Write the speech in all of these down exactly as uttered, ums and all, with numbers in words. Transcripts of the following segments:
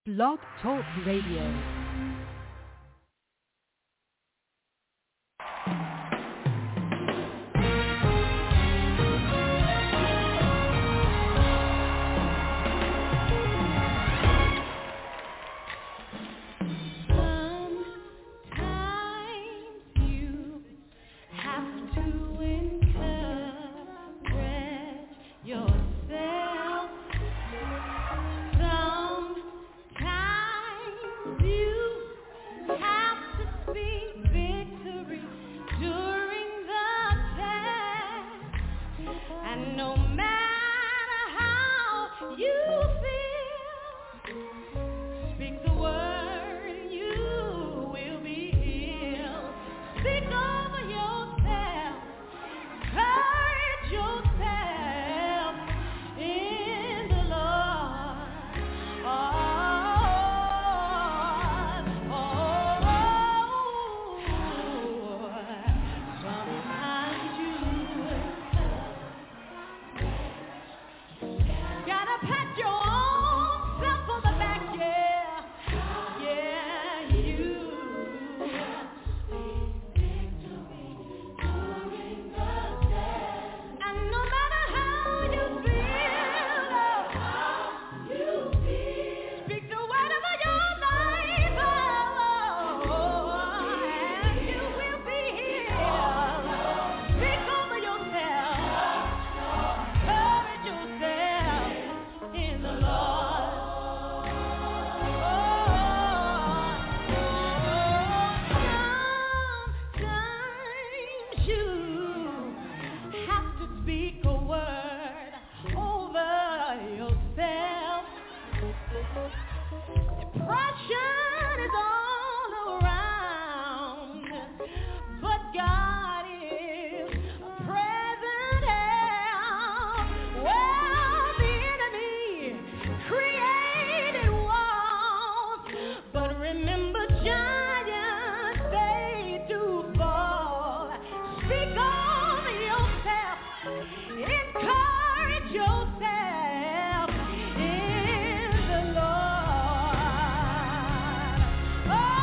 Blog Talk Radio. Oh!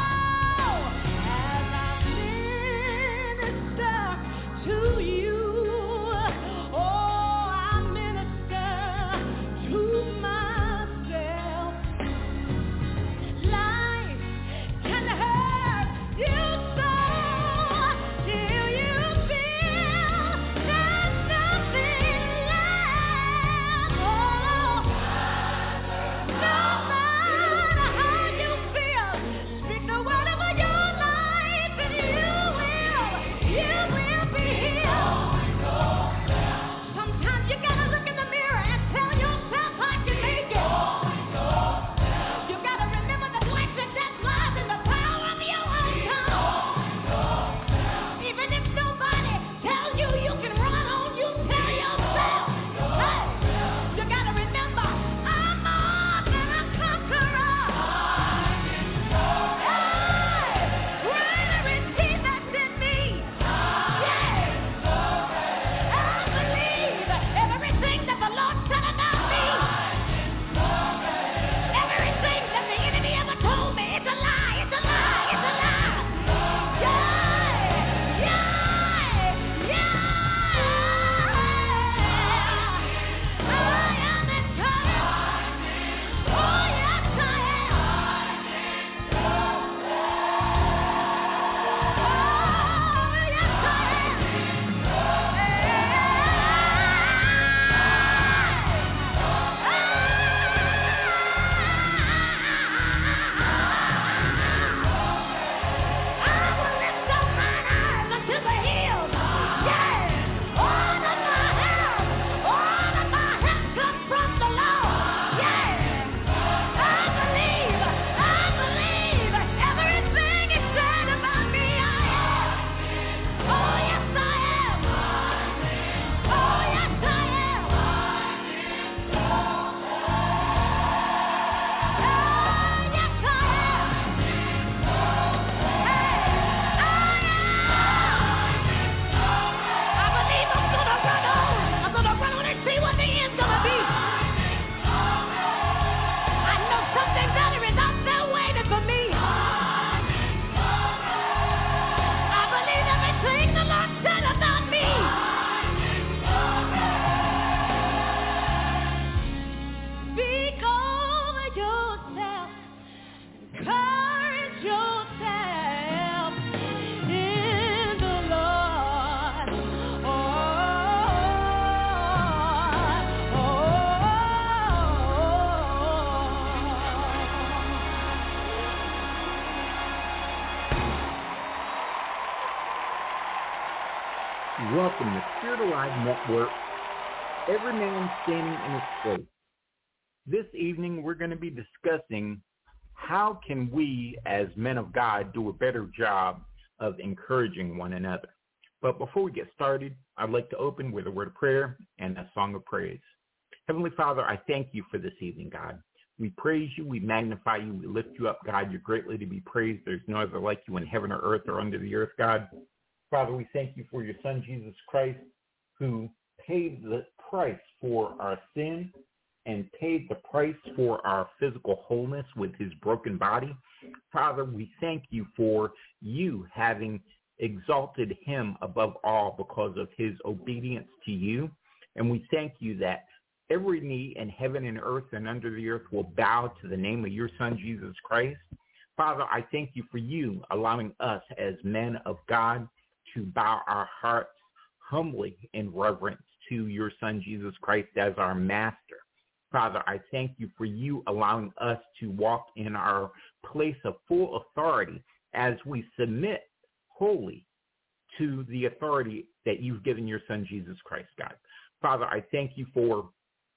Welcome to Spirit Alive Network, every man standing in his place. This evening, we're going to be discussing how can we as men of God do a better job of encouraging one another. But before we get started, I'd like to open with a word of prayer and a song of praise. Heavenly Father, I thank you for this evening, God. We praise you, we magnify you, we lift you up, God. You're greatly to be praised. There's no other like you in heaven or earth or under the earth, God. Father, we thank you for your Son, Jesus Christ, who paid the price for our sin and paid the price for our physical wholeness with his broken body. Father, we thank you for you having exalted him above all because of his obedience to you. And we thank you that every knee in heaven and earth and under the earth will bow to the name of your Son, Jesus Christ. Father, I thank you for you allowing us as men of God to bow our hearts humbly in reverence to your Son, Jesus Christ, as our master. Father, I thank you for you allowing us to walk in our place of full authority as we submit wholly to the authority that you've given your Son, Jesus Christ, God. Father, I thank you for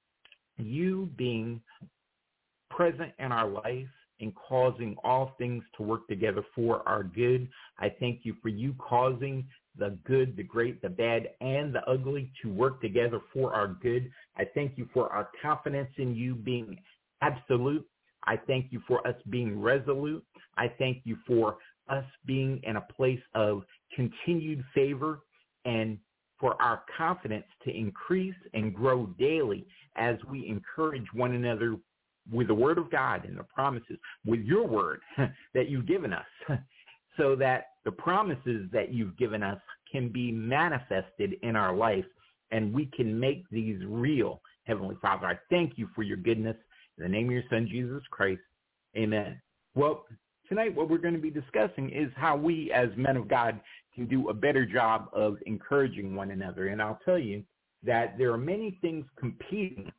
you being present in our life and causing all things to work together for our good. I thank you for you causing the good, the great, the bad, and the ugly to work together for our good. I thank you for our confidence in you being absolute. I thank you for us being resolute. I thank you for us being in a place of continued favor and for our confidence to increase and grow daily as we encourage one another with the word of God and the promises, with your word that you've given us, so that the promises that you've given us can be manifested in our life and we can make these real. Heavenly Father, I thank you for your goodness. In the name of your Son, Jesus Christ, amen. Well, tonight what we're going to be discussing is how we as men of God can do a better job of encouraging one another. And I'll tell you that there are many things competing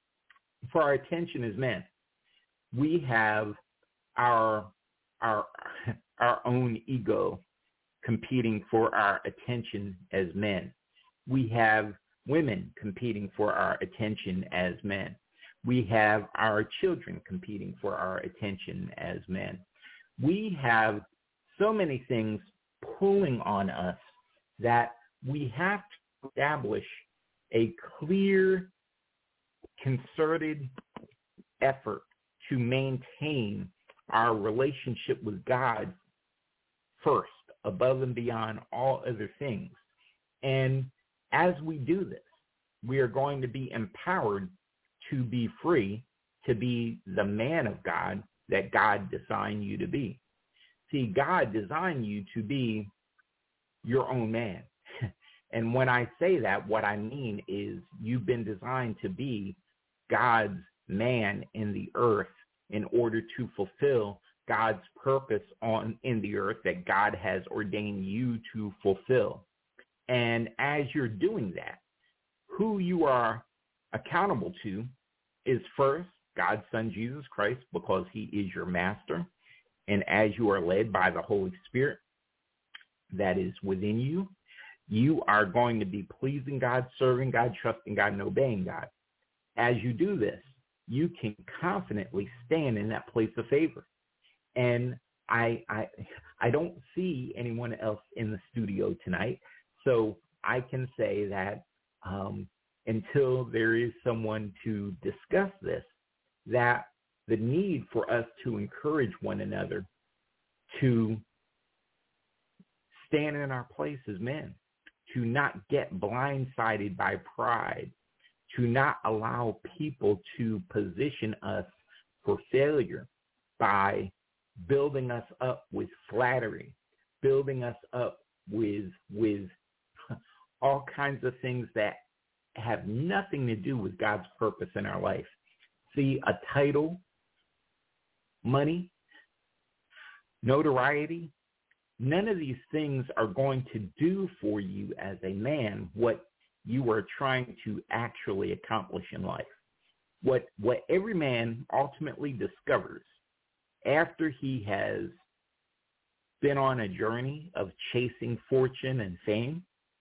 for our attention as men. We have our our our own ego competing for our attention as men. We have women competing for our attention as men. We have our children competing for our attention as men. We have so many things pulling on us that we have to establish a clear, concerted effort to maintain our relationship with God first, above and beyond all other things. And as we do this, we are going to be empowered to be free, to be the man of God that God designed you to be. See, God designed you to be your own man. And when I say that, what I mean is you've been designed to be God's man in the earth in order to fulfill God's purpose on in the earth that God has ordained you to fulfill. And as you're doing that, who you are accountable to is first God's Son, Jesus Christ, because he is your master. And as you are led by the Holy Spirit that is within you, you are going to be pleasing God, serving God, trusting God, and obeying God. As you do this, you can confidently stand in that place of favor. And I, I, I don't see anyone else in the studio tonight, so I can say that um, until there is someone to discuss this, that the need for us to encourage one another to stand in our place as men, to not get blindsided by pride, to not allow people to position us for failure by building us up with flattery, building us up with with all kinds of things that have nothing to do with God's purpose in our life. See, a title, money, notoriety, none of these things are going to do for you as a man what you are trying to actually accomplish in life. What what every man ultimately discovers after he has been on a journey of chasing fortune and fame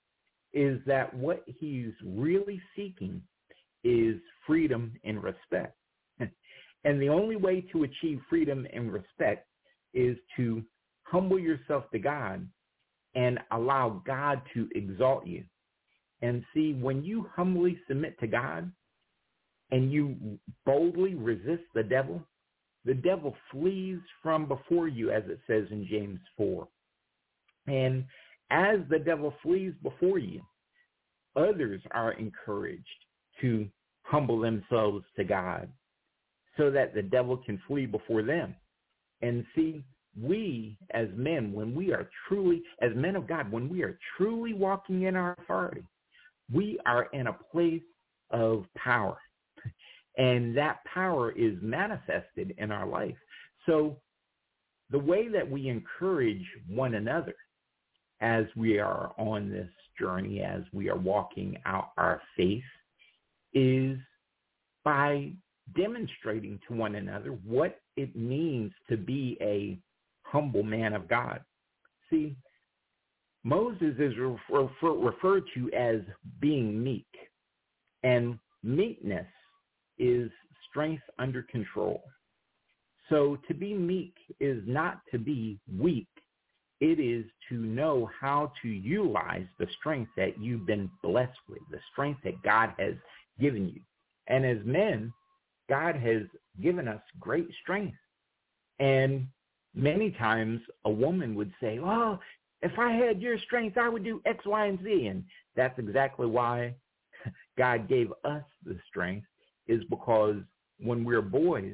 is that what he's really seeking is freedom and respect. And the only way to achieve freedom and respect is to humble yourself to God and allow God to exalt you. And see, when you humbly submit to God and you boldly resist the devil, the devil flees from before you, as it says in James four. And as the devil flees before you, others are encouraged to humble themselves to God so that the devil can flee before them. And see, we as men, when we are truly, as men of God, when we are truly walking in our authority, we are in a place of power. And that power is manifested in our life. So the way that we encourage one another as we are on this journey, as we are walking out our faith, is by demonstrating to one another what it means to be a humble man of God. See, Moses is refer, referred to as being meek, and meekness is strength under control. So to be meek is not to be weak. It is to know how to utilize the strength that you've been blessed with, the strength that God has given you. And as men, God has given us great strength. And many times a woman would say, oh, if I had your strength, I would do X, Y, and Z. And that's exactly why God gave us the strength, is because when we're boys,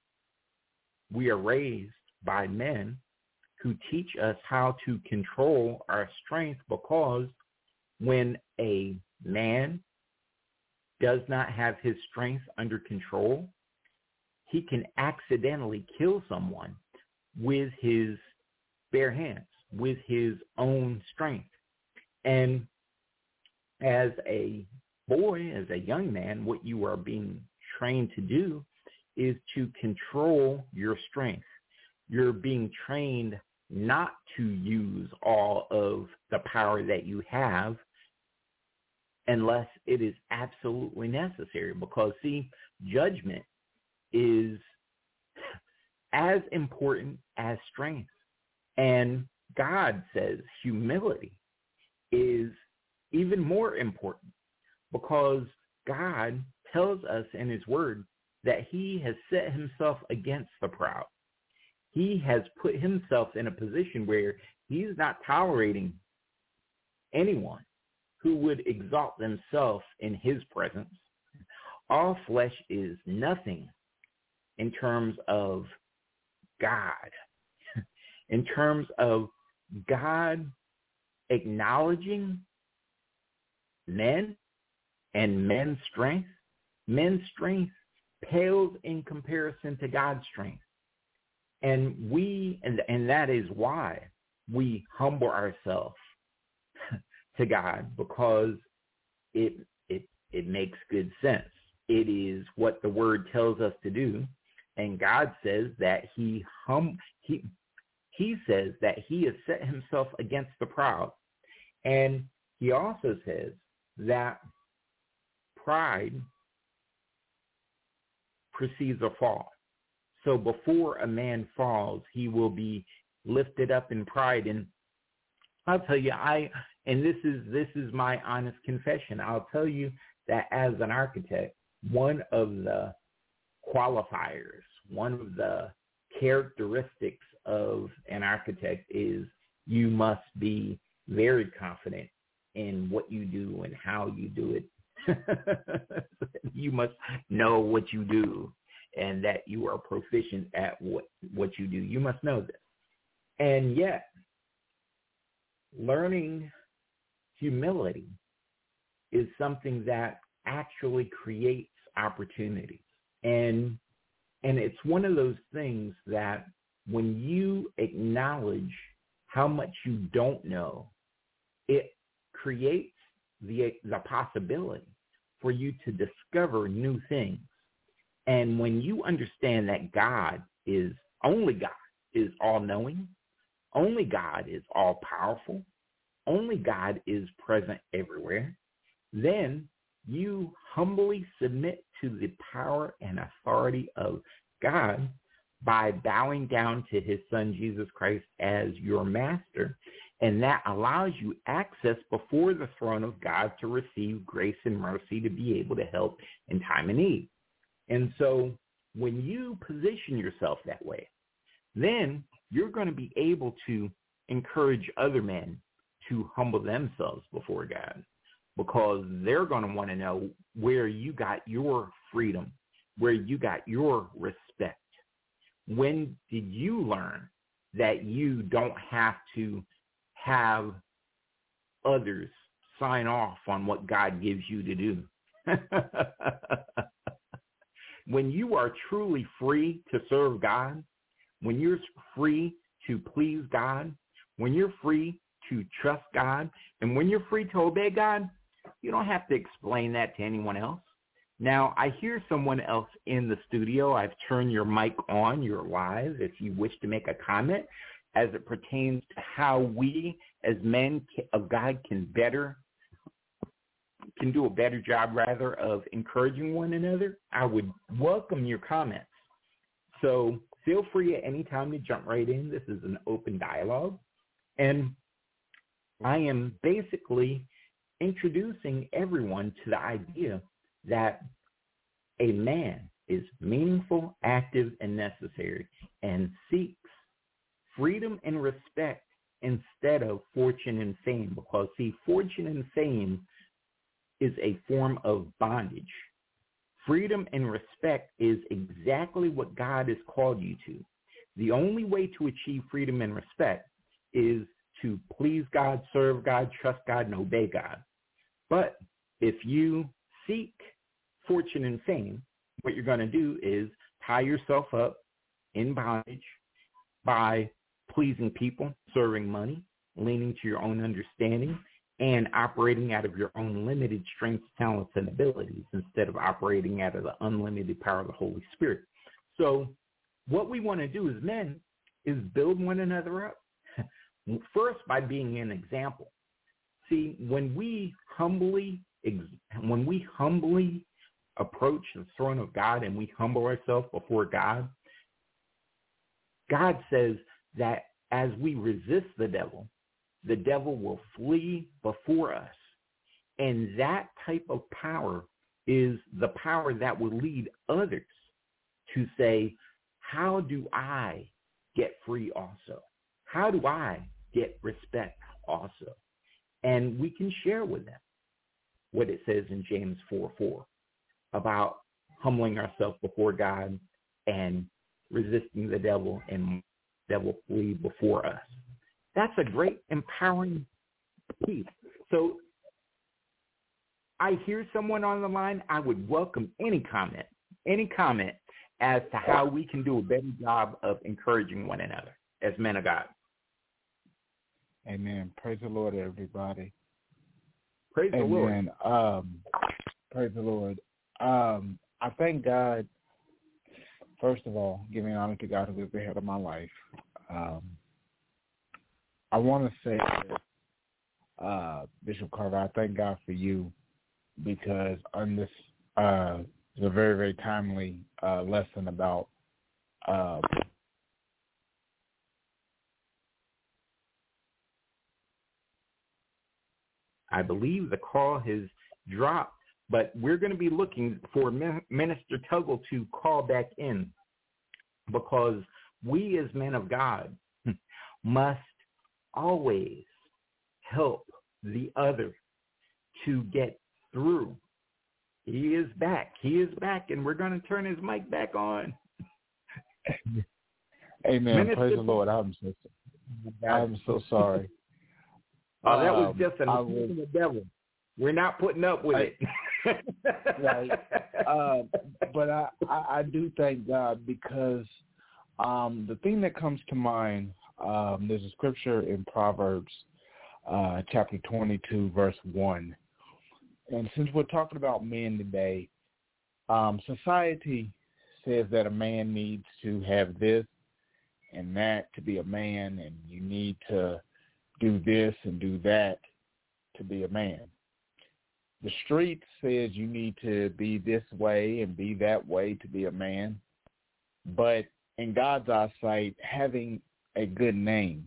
we are raised by men who teach us how to control our strength, because when a man does not have his strength under control, he can accidentally kill someone with his bare hands, with his own strength. And as a boy, as a young man, what you are being trained to do is to control your strength. You're being trained not to use all of the power that you have unless it is absolutely necessary. Because, see, judgment is as important as strength. And God says humility is even more important, because God tells us in his word that he has set himself against the proud. He has put himself in a position where he's not tolerating anyone who would exalt themselves in his presence. All flesh is nothing in terms of God, in terms of God acknowledging men and men's strength. Men's strength pales in comparison to God's strength. And we, and, and that is why we humble ourselves to God, because it, it, it makes good sense. It is what the word tells us to do. And God says that he, hum, he, he says that he has set himself against the proud. And he also says that pride precedes a fall. So before a man falls, he will be lifted up in pride. And I'll tell you, I, and this is, this is my honest confession. I'll tell you that as an architect, one of the qualifiers, one of the characteristics of an architect is you must be very confident in what you do and how you do it. You must know what you do and that you are proficient at what, what you do. You must know this. And yet, learning humility is something that actually creates opportunities. And and it's one of those things that when you acknowledge how much you don't know, it creates the the possibility for you to discover new things. And when you understand that God is, only God is all-knowing, only God is all-powerful, only God is present everywhere, then you humbly submit to the power and authority of God by bowing down to his son, Jesus Christ, as your master. And that allows you access before the throne of God to receive grace and mercy to be able to help in time of need. And so when you position yourself that way, then you're going to be able to encourage other men to humble themselves before God, because they're going to want to know where you got your freedom, where you got your respect. When did you learn that you don't have to have others sign off on what God gives you to do? When you are truly free to serve God, when you're free to please God, when you're free to trust God, and when you're free to obey God, you don't have to explain that to anyone else. Now, I hear someone else in the studio. I've turned your mic on. You're live if you wish to make a comment as it pertains to how we as men of God can better, can do a better job, rather, of encouraging one another. I would welcome your comments. So feel free at any time to jump right in. This is an open dialogue. And I am basically introducing everyone to the idea that a man is meaningful, active, and necessary, and seeks freedom and respect instead of fortune and fame. Because, see, fortune and fame is a form of bondage. Freedom and respect is exactly what God has called you to. The only way to achieve freedom and respect is to please God, serve God, trust God, and obey God. But if you seek fortune and fame, what you're going to do is tie yourself up in bondage by pleasing people, serving money, leaning to your own understanding, and operating out of your own limited strengths, talents, and abilities instead of operating out of the unlimited power of the Holy Spirit. So what we want to do as men is build one another up, first by being an example. See, when we humbly, when we humbly approach the throne of God and we humble ourselves before God, God says that as we resist the devil, the devil will flee before us. And that type of power is the power that will lead others to say, how do I get free also? How do I get respect also? And we can share with them what it says in James four four about humbling ourselves before God and resisting the devil, and the devil flee before us. That's a great empowering piece. So I hear someone on the line. I would welcome any comment, any comment as to how we can do a better job of encouraging one another as men of God. Amen. Praise the Lord, everybody. Praise Amen. the Lord. Um, praise the Lord. Um, I thank God, first of all, giving honor to God who is the head of my life. Um, I want to say, uh, Bishop Carver, I thank God for you, because on this uh, is a very, very timely uh, lesson about uh, I believe the call has dropped, but we're going to be looking for Minister Tuggle to call back in, because we as men of God must always help the other to get through. He is back. He is back, and we're going to turn his mic back on. Amen. Minister, praise the Lord. I'm so, I'm so sorry. Oh, that was um, just an was, of the devil. We're not putting up with I, it. right. Uh, but I, I, I do thank God, because um, the thing that comes to mind, um, there's a scripture in Proverbs uh, chapter twenty-two, verse one. And since we're talking about men today, um, society says that a man needs to have this and that to be a man, and you need to do this and do that to be a man. The street says you need to be this way and be that way to be a man. But in God's eyesight, having a good name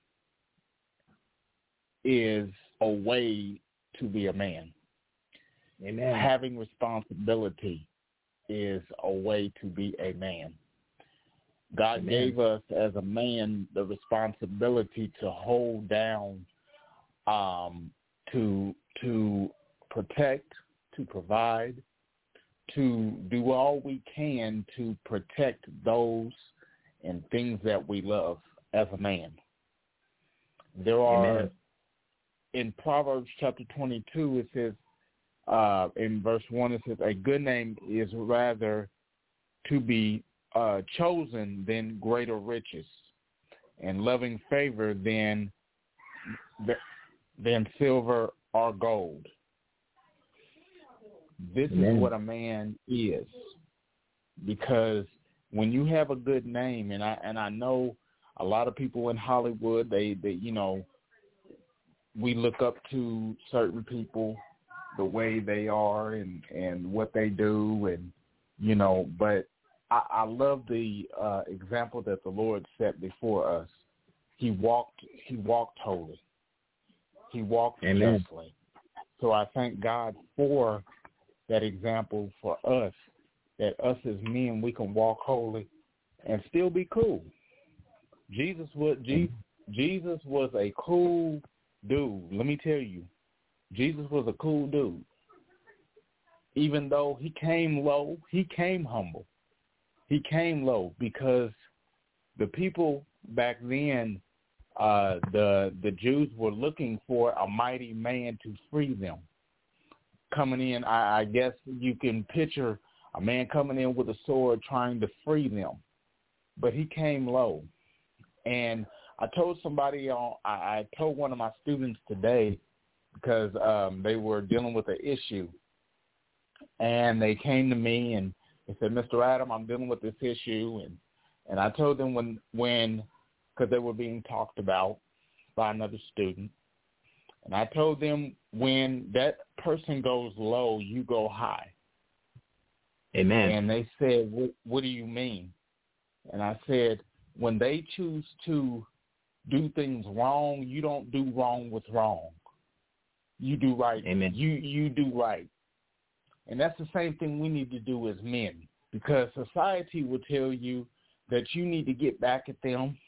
is a way to be a man. Amen. Having responsibility is a way to be a man. God Amen. gave us as a man the responsibility to hold down, um, to to protect, to provide, to do all we can to protect those and things that we love as a man. There are, Amen. In Proverbs chapter twenty-two, it says, uh, in verse one, it says, a good name is rather to be uh, chosen than greater riches, and loving favor than than silver or gold. This Amen. Is what a man is, because when you have a good name, and I and I know a lot of people in Hollywood, they, they you know, we look up to certain people, the way they are and, and what they do, and you know, but I, I love the uh, example that the Lord set before us. He walked he walked holy. He walked Amen. justly. So I thank God for that example for us, that us as men, we can walk holy and still be cool. Jesus was Jesus was a cool dude. Let me tell you, Jesus was a cool dude. Even though he came low, he came humble. He came low because the people back then, uh, the the Jews were looking for a mighty man to free them. Coming in, I, I guess you can picture a man coming in with a sword trying to free them. But he came low. And I told somebody, on, I, I told one of my students today, because um, they were dealing with an issue. And they came to me and they said, Mister Adam, I'm dealing with this issue. And, and I told them when, when, because they were being talked about by another student. And I told them, when that person goes low, you go high. Amen. And they said, what, what do you mean? And I said, when they choose to do things wrong, you don't do wrong with wrong. You do right. Amen. You you do right. And that's the same thing we need to do as men, because society will tell you that you need to get back at them.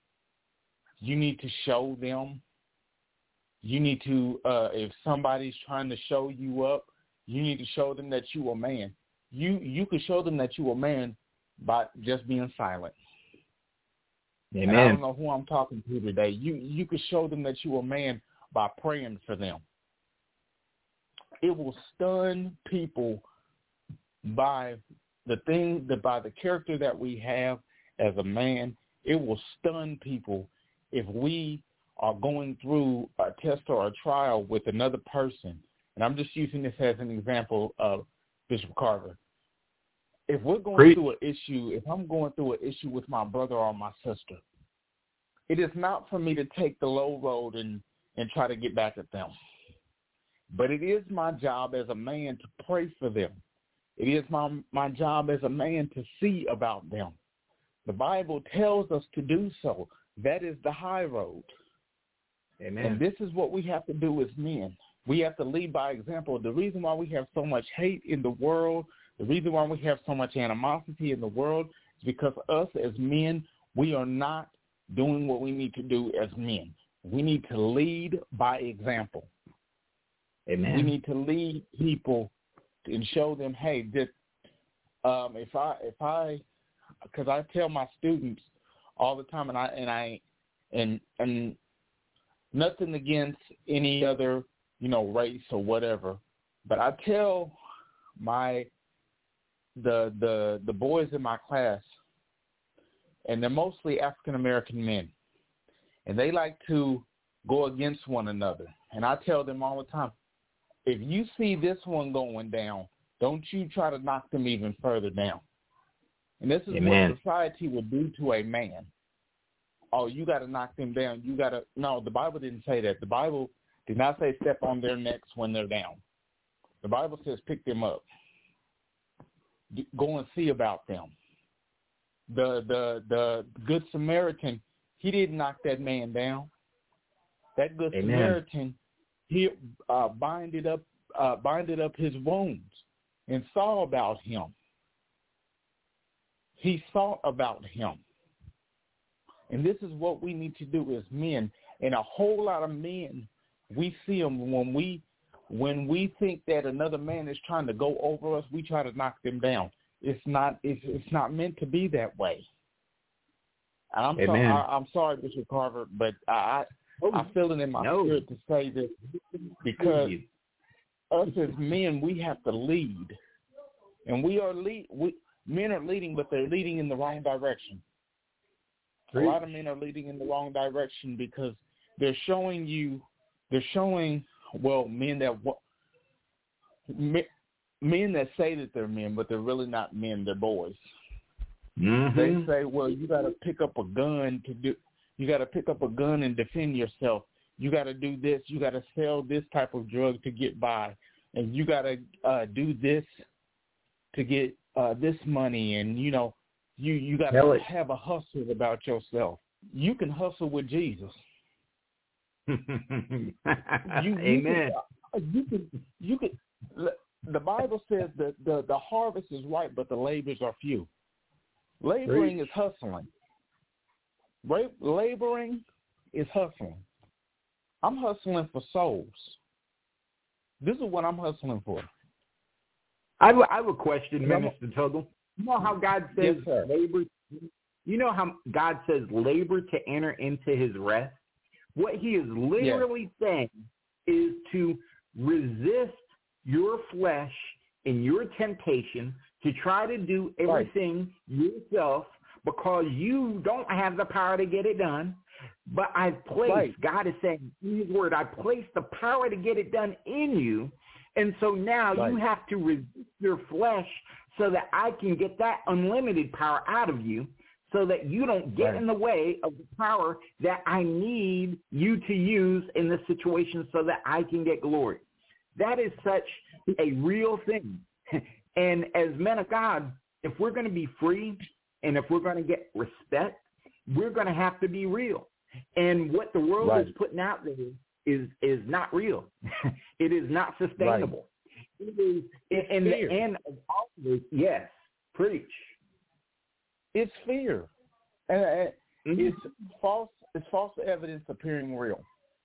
You need to show them. You need to, uh, if somebody's trying to show you up, you need to show them that you are a man. You you can show them that you are a man by just being silent. Amen. And I don't know who I'm talking to today. You you can show them that you are a man by praying for them. It will stun people by the thing, that by the character that we have as a man. It will stun people if we are going through a test or a trial with another person. And I'm just using this as an example of Bishop Carver. If we're going Great. through an issue, if I'm going through an issue with my brother or my sister, it is not for me to take the low road and, and try to get back at them. But it is my job as a man to pray for them. It is my, my job as a man to see about them. The Bible tells us to do so. That is the high road. Amen. And this is what we have to do as men. We have to lead by example. The reason why we have so much hate in the world, the reason why we have so much animosity in the world is because us as men, we are not doing what we need to do as men. We need to lead by example. Amen. We need to lead people and show them, hey, this, um, if I, if I, because I tell my students all the time, and I, and I, and, and nothing against any other, you know, race or whatever, but I tell my, the, the, the boys in my class, and they're mostly African-American men, and they like to go against one another. And I tell them all the time, if you see this one going down, don't you try to knock them even further down. And this is Amen. what society will do to a man. oh, you got to knock them down. You got to, no, the Bible didn't say that. The Bible did not say step on their necks when they're down. The Bible says pick them up. Go and see about them. The the the Good Samaritan, he didn't knock that man down. That Good Amen. Samaritan, he uh, binded up uh, binded up his wounds and saw about him. He thought about him. And this is what we need to do as men. And a whole lot of men, we see them when we when we think that another man is trying to go over us, we try to knock them down. It's not it's, it's not meant to be that way. And I'm sorry, I, I'm sorry, Bishop Carver, but I I, I feel it in my no. spirit to say this because us as men, we have to lead, and we are lead. We men are leading, but they're leading in the wrong direction. A lot of men are leading in the wrong direction because they're showing you, they're showing, well, men that men that say that they're men, but they're really not men. They're boys. Mm-hmm. They say, well, you got to pick up a gun to do. You got to pick up a gun and defend yourself. You got to do this. You got to sell this type of drug to get by, and you got to uh, do this to get uh, this money, and you know. You you got to have a hustle about yourself. You can hustle with Jesus. you, Amen. You can, you can you can. The Bible says that the, the harvest is ripe, but the labors are few. Laboring Preach. is hustling. Laboring is hustling. I'm hustling for souls. This is what I'm hustling for. I have, I have a question, Minister Tuggle. You know how God says yes, labor? You know how God says labor to enter into his rest? What he is literally yes. saying is to resist your flesh and your temptation to try to do everything right. yourself because you don't have the power to get it done. But I've placed, right. God is saying in his word, I placed the power to get it done in you. And so now right. you have to resist your flesh so that I can get that unlimited power out of you so that you don't get right. in the way of the power that I need you to use in this situation so that I can get glory. That is such a real thing. And as men of God, if we're going to be free and if we're going to get respect, we're going to have to be real. And what the world right. is putting out there is, is not real. It is not sustainable. Right. It is, it's in fear. The end of all of this, yes, preach. It's fear. And mm-hmm. it's false. It's false evidence appearing real.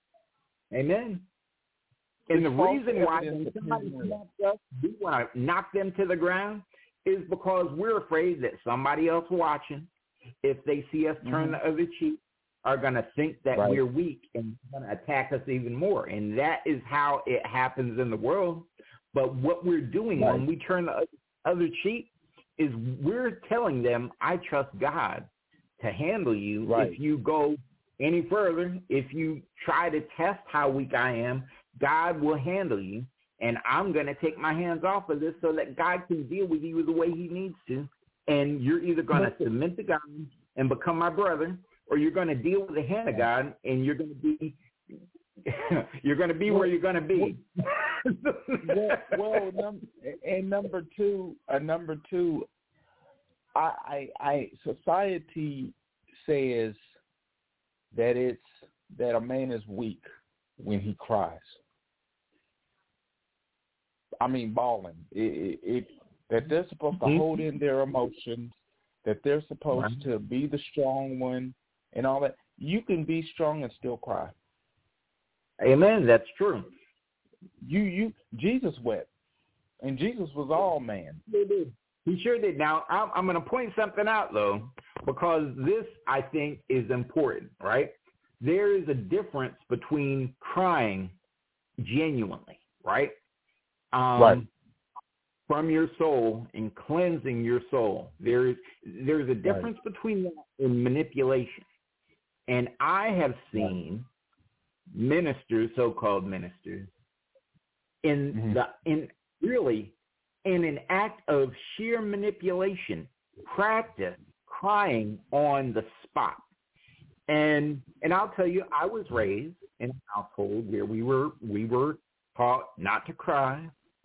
Amen. And it's the reason why somebody smacks us, we want to knock them to the ground, is because we're afraid that somebody else watching, if they see us turn mm-hmm. the other cheek, are going to think that right. we're weak and going to attack us even more. And that is how it happens in the world. But what we're doing right. when we turn the other cheek is we're telling them, I trust God to handle you. Right. If you go any further, if you try to test how weak I am, God will handle you. And I'm going to take my hands off of this so that God can deal with you the way he needs to. And you're either going to submit to God and become my brother, or you're going to deal with the hand of God and you're going to be you're going to be where you're going to be. well, well num- and number two, uh, number two, I, I, I, society says that it's that a man is weak when he cries. I mean, bawling. It, it, it that they're supposed to mm-hmm. hold in their emotions. That they're supposed right. to be the strong one and all that. You can be strong and still cry. Amen. That's true. You, you, Jesus wept, and Jesus was all man. He did. He sure did. Now, I'm, I'm going to point something out, though, because this, I think, is important, right? There is a difference between crying genuinely, right? Um, right. From your soul and cleansing your soul. There is there's a difference right. between that and manipulation. And I have seen right. ministers, so-called ministers, in mm-hmm. the in really in an act of sheer manipulation, practice crying on the spot. And and I'll tell you, I was raised in a household where we were we were taught not to cry.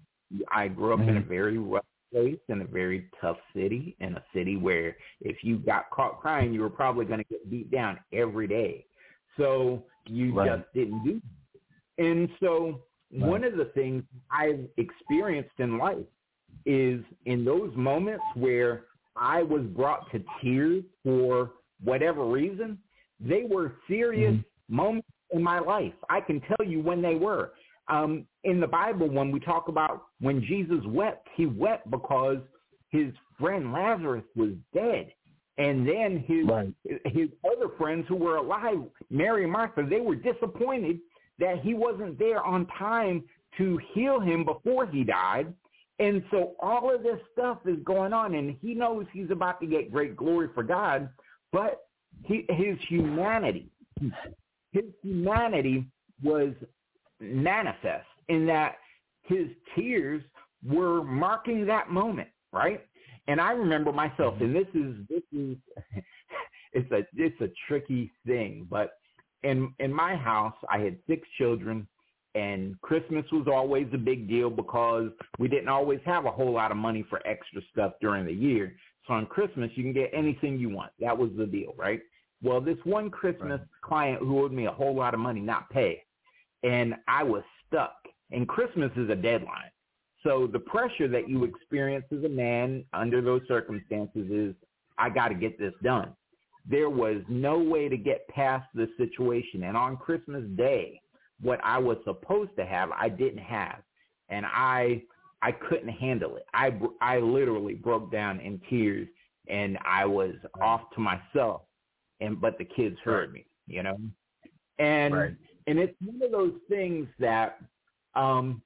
I grew up mm-hmm. in a very rough place, in a very tough city, in a city where if you got caught crying, you were probably going to get beat down every day. So you right. just didn't do that. And so right. one of the things I've experienced in life is in those moments where I was brought to tears for whatever reason, they were serious mm-hmm. moments in my life. I can tell you when they were. Um, in the Bible, when we talk about when Jesus wept, he wept because his friend Lazarus was dead. And then his right. his other friends who were alive, Mary and Martha, they were disappointed that he wasn't there on time to heal him before he died. And so all of this stuff is going on, and he knows he's about to get great glory for God, but he, his humanity, his humanity was manifest in that his tears were marking that moment, right? And I remember myself, and this is this is it's a it's a tricky thing, but in in my house I had six children, and Christmas was always a big deal because we didn't always have a whole lot of money for extra stuff during the year. So on Christmas you can get anything you want. That was the deal, right? Well, this one Christmas right. client who owed me a whole lot of money not pay, and I was stuck. And Christmas is a deadline. So the pressure that you experience as a man under those circumstances is, I got to get this done. There was no way to get past this situation. And on Christmas Day, what I was supposed to have, I didn't have. And I I couldn't handle it. I, I literally broke down in tears, and I was off to myself. And but the kids heard me, you know. And right. and it's one of those things that um,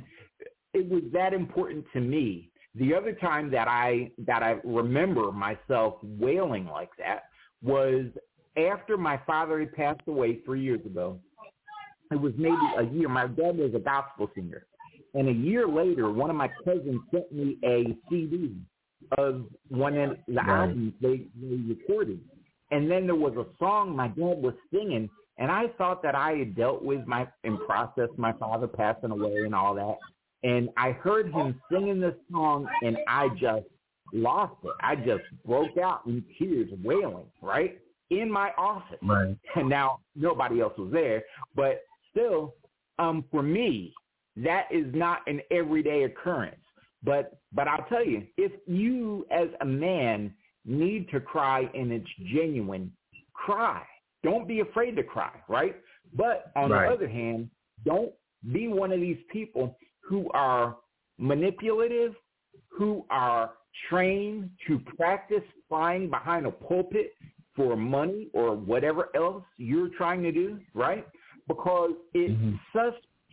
it was that important to me. The other time that I that I remember myself wailing like that was after my father had passed away three years ago. It was maybe a year. My dad was a gospel singer. And a year later, one of my cousins sent me a C D of one of the right. albums they, they recorded. And then there was a song my dad was singing, and I thought that I had dealt with my and processed my father passing away and all that. And I heard him singing this song, and I just lost it. I just broke out in tears, wailing, right, in my office. Right. And now nobody else was there, but still, um, for me, that is not an everyday occurrence. But but I'll tell you, if you as a man need to cry and it's genuine, cry. Don't be afraid to cry, right? But on right. the other hand, don't be one of these people who are manipulative, who are trained to practice crying behind a pulpit for money or whatever else you're trying to do, right? Because it's mm-hmm. such,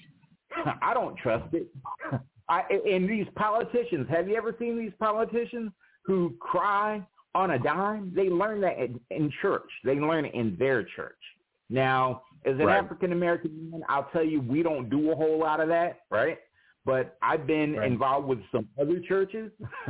I don't trust it. I, and these politicians, have you ever seen these politicians who cry on a dime? They learn that in, in church. They learn it in their church. Now, as an right. African-American man, I'll tell you, we don't do a whole lot of that, right? But I've been right. involved with some other churches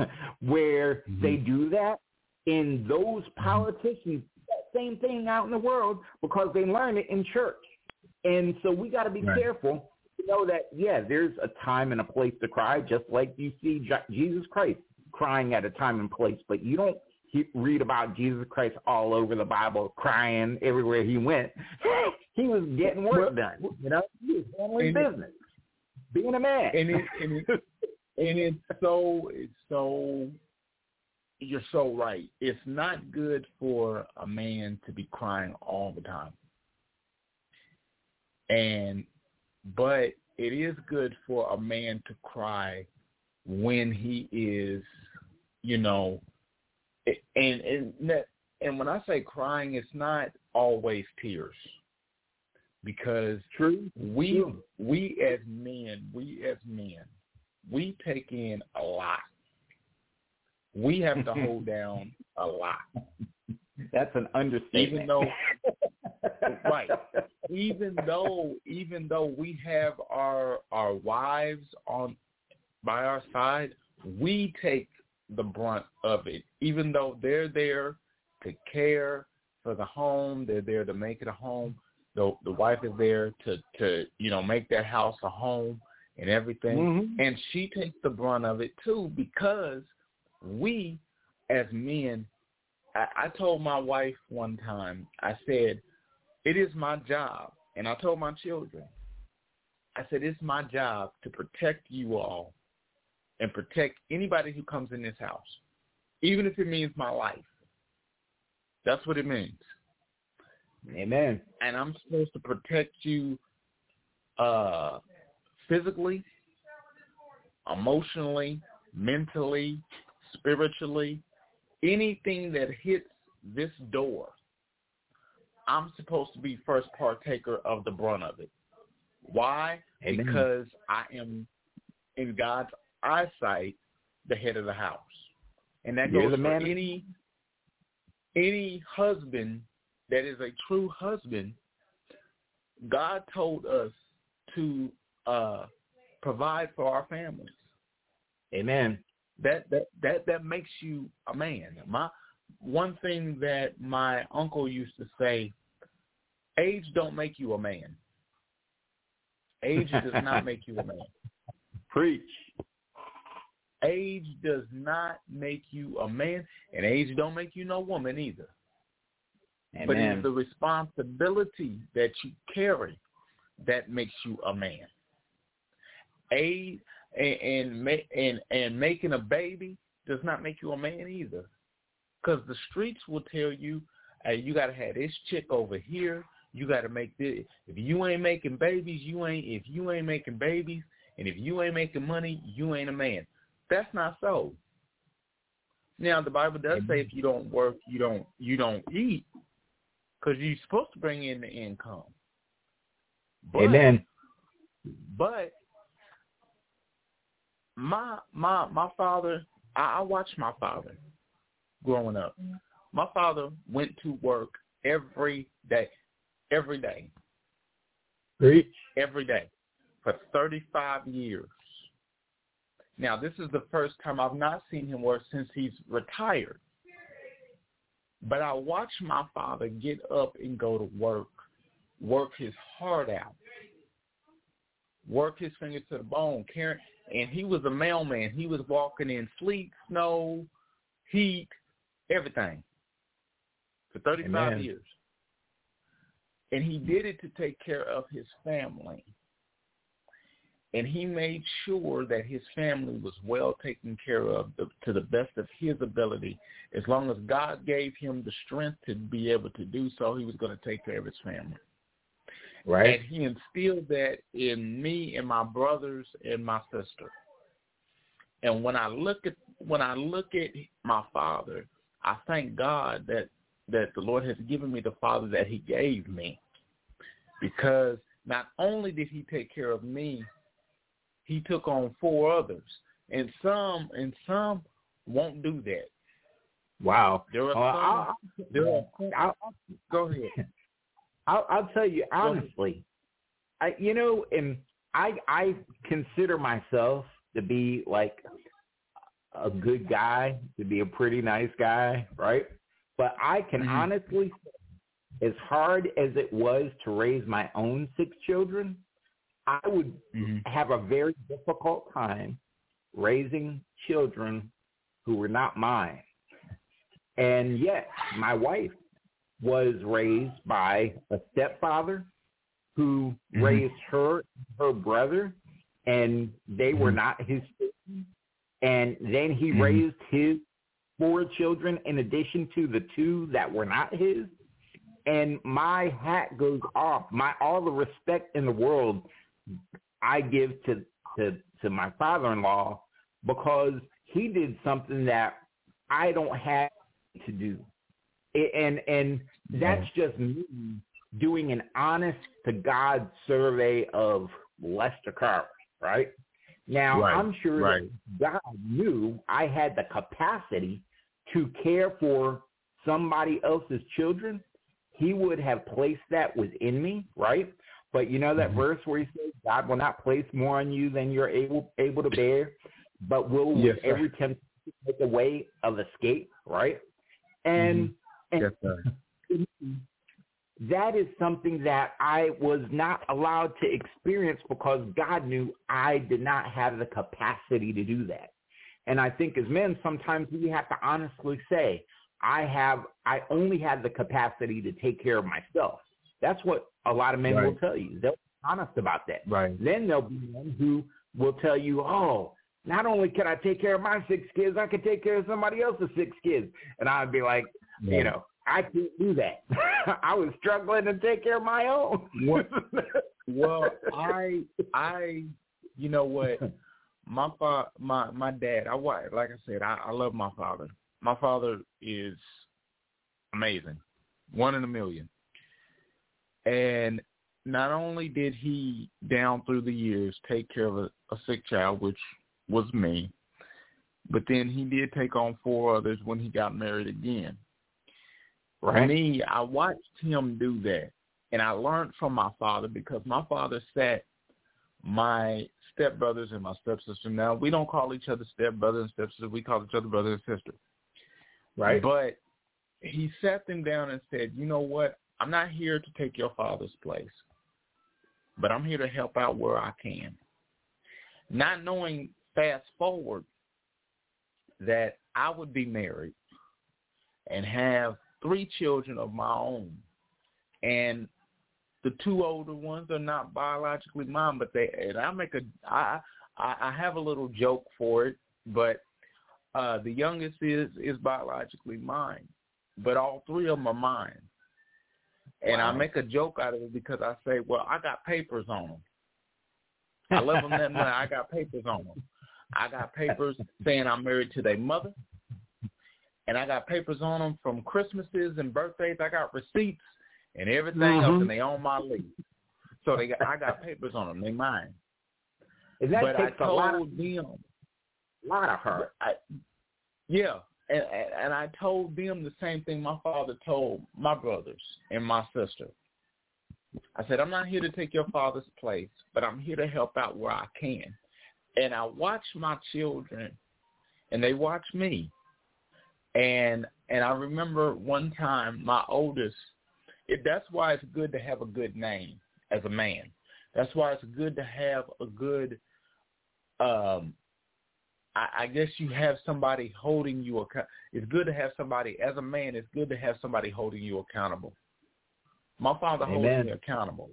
where mm-hmm. they do that. And those politicians do that same thing out in the world because they learn it in church. And so we got to be right. careful to know that, yeah, there's a time and a place to cry, just like you see Jesus Christ crying at a time and place. But you don't read about Jesus Christ all over the Bible crying everywhere he went. He was getting work done. You know, he was handling business, being a man. And, it, and, it, and it's so, it's so, you're so right. It's not good for a man to be crying all the time. And, but it is good for a man to cry when he is, you know, and and and when I say crying, it's not always tears, because True. we True. we as men, we as men, we take in a lot. We have to hold down a lot. That's an understatement. Even though, right, even though even though we have our our wives on by our side, we take the brunt of it, even though they're there to care for the home. They're there to make it a home. The the wife is there to, to you know, make that house a home and everything. Mm-hmm. And she takes the brunt of it, too, because we, as men, I, I told my wife one time, I said, it is my job, and I told my children, I said, it's my job to protect you all and protect anybody who comes in this house, even if it means my life. That's what it means. Amen. And I'm supposed to protect you uh, physically, emotionally, mentally, spiritually. Anything that hits this door, I'm supposed to be first partaker of the brunt of it. Why? Amen. Because I am, in God's eyesight, the head of the house. And that You're goes the for man. any any husband that is a true husband. God told us to uh, provide for our families. Amen. That that that that makes you a man. My one thing that my uncle used to say: age don't make you a man. Age does not make you a man. Preach. Age does not make you a man, and age don't make you no woman either. Amen. But it's the responsibility that you carry that makes you a man. Age and and and, and making a baby does not make you a man either, because the streets will tell you, hey, you got to have this chick over here. You got to make this. If you ain't making babies, you ain't. If you ain't making babies, and if you ain't making money, you ain't a man. That's not so. Now the Bible does say if you don't work, you don't you don't eat, because you're supposed to bring in the income. But, Amen. But my my my father, I, I watched my father growing up. My father went to work every day. Every day. Preach. Every day. For thirty-five years. Now, this is the first time I've not seen him work since he's retired. But I watched my father get up and go to work, work his heart out, work his finger to the bone. Carry, and he was a mailman. He was walking in sleet, snow, heat, everything for thirty-five Amen. years. And he did it to take care of his family. And he made sure that his family was well taken care of the, to the best of his ability. As long as God gave him the strength to be able to do so, he was going to take care of his family. Right. And he instilled that in me and my brothers and my sister. And when I look at when I look at my father, I thank God that that the Lord has given me the father that he gave me, because not only did he take care of me, he took on four others, and some and some won't do that. Wow. There are uh, some. I'll, there are, I'll, go ahead. I'll, I'll tell you honestly. I, you know, and I I consider myself to be like a good guy, to be a pretty nice guy, right? But I can mm-hmm. honestly say, as hard as it was to raise my own six children, I would mm-hmm. have a very difficult time raising children who were not mine. And yet, my wife was raised by a stepfather who mm-hmm. raised her, her brother, and they mm-hmm. were not his children. And then he mm-hmm. raised his four children in addition to the two that were not his. And my hat goes off. My all the respect in the world I give to to, to my father-in-law, because he did something that I don't have to do. And and that's just me doing an honest to God survey of Lester Carver, right? Now, right, I'm sure right. that God knew I had the capacity to care for somebody else's children. He would have placed that within me, right? But you know that mm-hmm. verse where he says, God will not place more on you than you're able able to bear, but will yes, with sir. every temptation make a way of escape, right? And, mm-hmm. and yes, sir. that is something that I was not allowed to experience because God knew I did not have the capacity to do that. And I think as men, sometimes we have to honestly say, I have, I only have the capacity to take care of myself. That's what a lot of men right. will tell you. They'll be honest about that. Right. Then there'll be men who will tell you, oh, not only can I take care of my six kids, I can take care of somebody else's six kids. And I'd be like, yeah. you know, I can't do that. I was struggling to take care of my own. well, well, I, I, you know what, my fa- my my dad. I like I said, I, I love my father. My father is amazing, one in a million. And not only did he, down through the years, take care of a, a sick child, which was me, but then he did take on four others when he got married again. Right. For me, I watched him do that, and I learned from my father because my father sat my stepbrothers and my stepsister. Now, we don't call each other stepbrothers and stepsisters. We call each other brother and sister. Right. But he sat them down and said, you know what? I'm not here to take your father's place, but I'm here to help out where I can. Not knowing, fast forward, that I would be married and have three children of my own. And the two older ones are not biologically mine, but they, and I make a, I, I, I have a little joke for it, but uh, the youngest is, is biologically mine, but all three of them are mine. And wow. I make a joke out of it because I say, well, I got papers on them. I love them that much. I got papers on them. I got papers saying I'm married to their mother. And I got papers on them from Christmases and birthdays. I got receipts and everything mm-hmm. else, and they on my lease. So they got, I got papers on them. They mine. And that but takes I told a lot of, them. A lot of heart. I, yeah. And, and I told them the same thing my father told my brothers and my sister. I said, I'm not here to take your father's place, but I'm here to help out where I can. And I watch my children, and they watch me. And and I remember one time my oldest, it, that's why it's good to have a good name as a man. That's why it's good to have a good, um, I, I guess you have somebody holding you accountable. It's good to have somebody, as a man, it's good to have somebody holding you accountable. My father Amen. holds me accountable.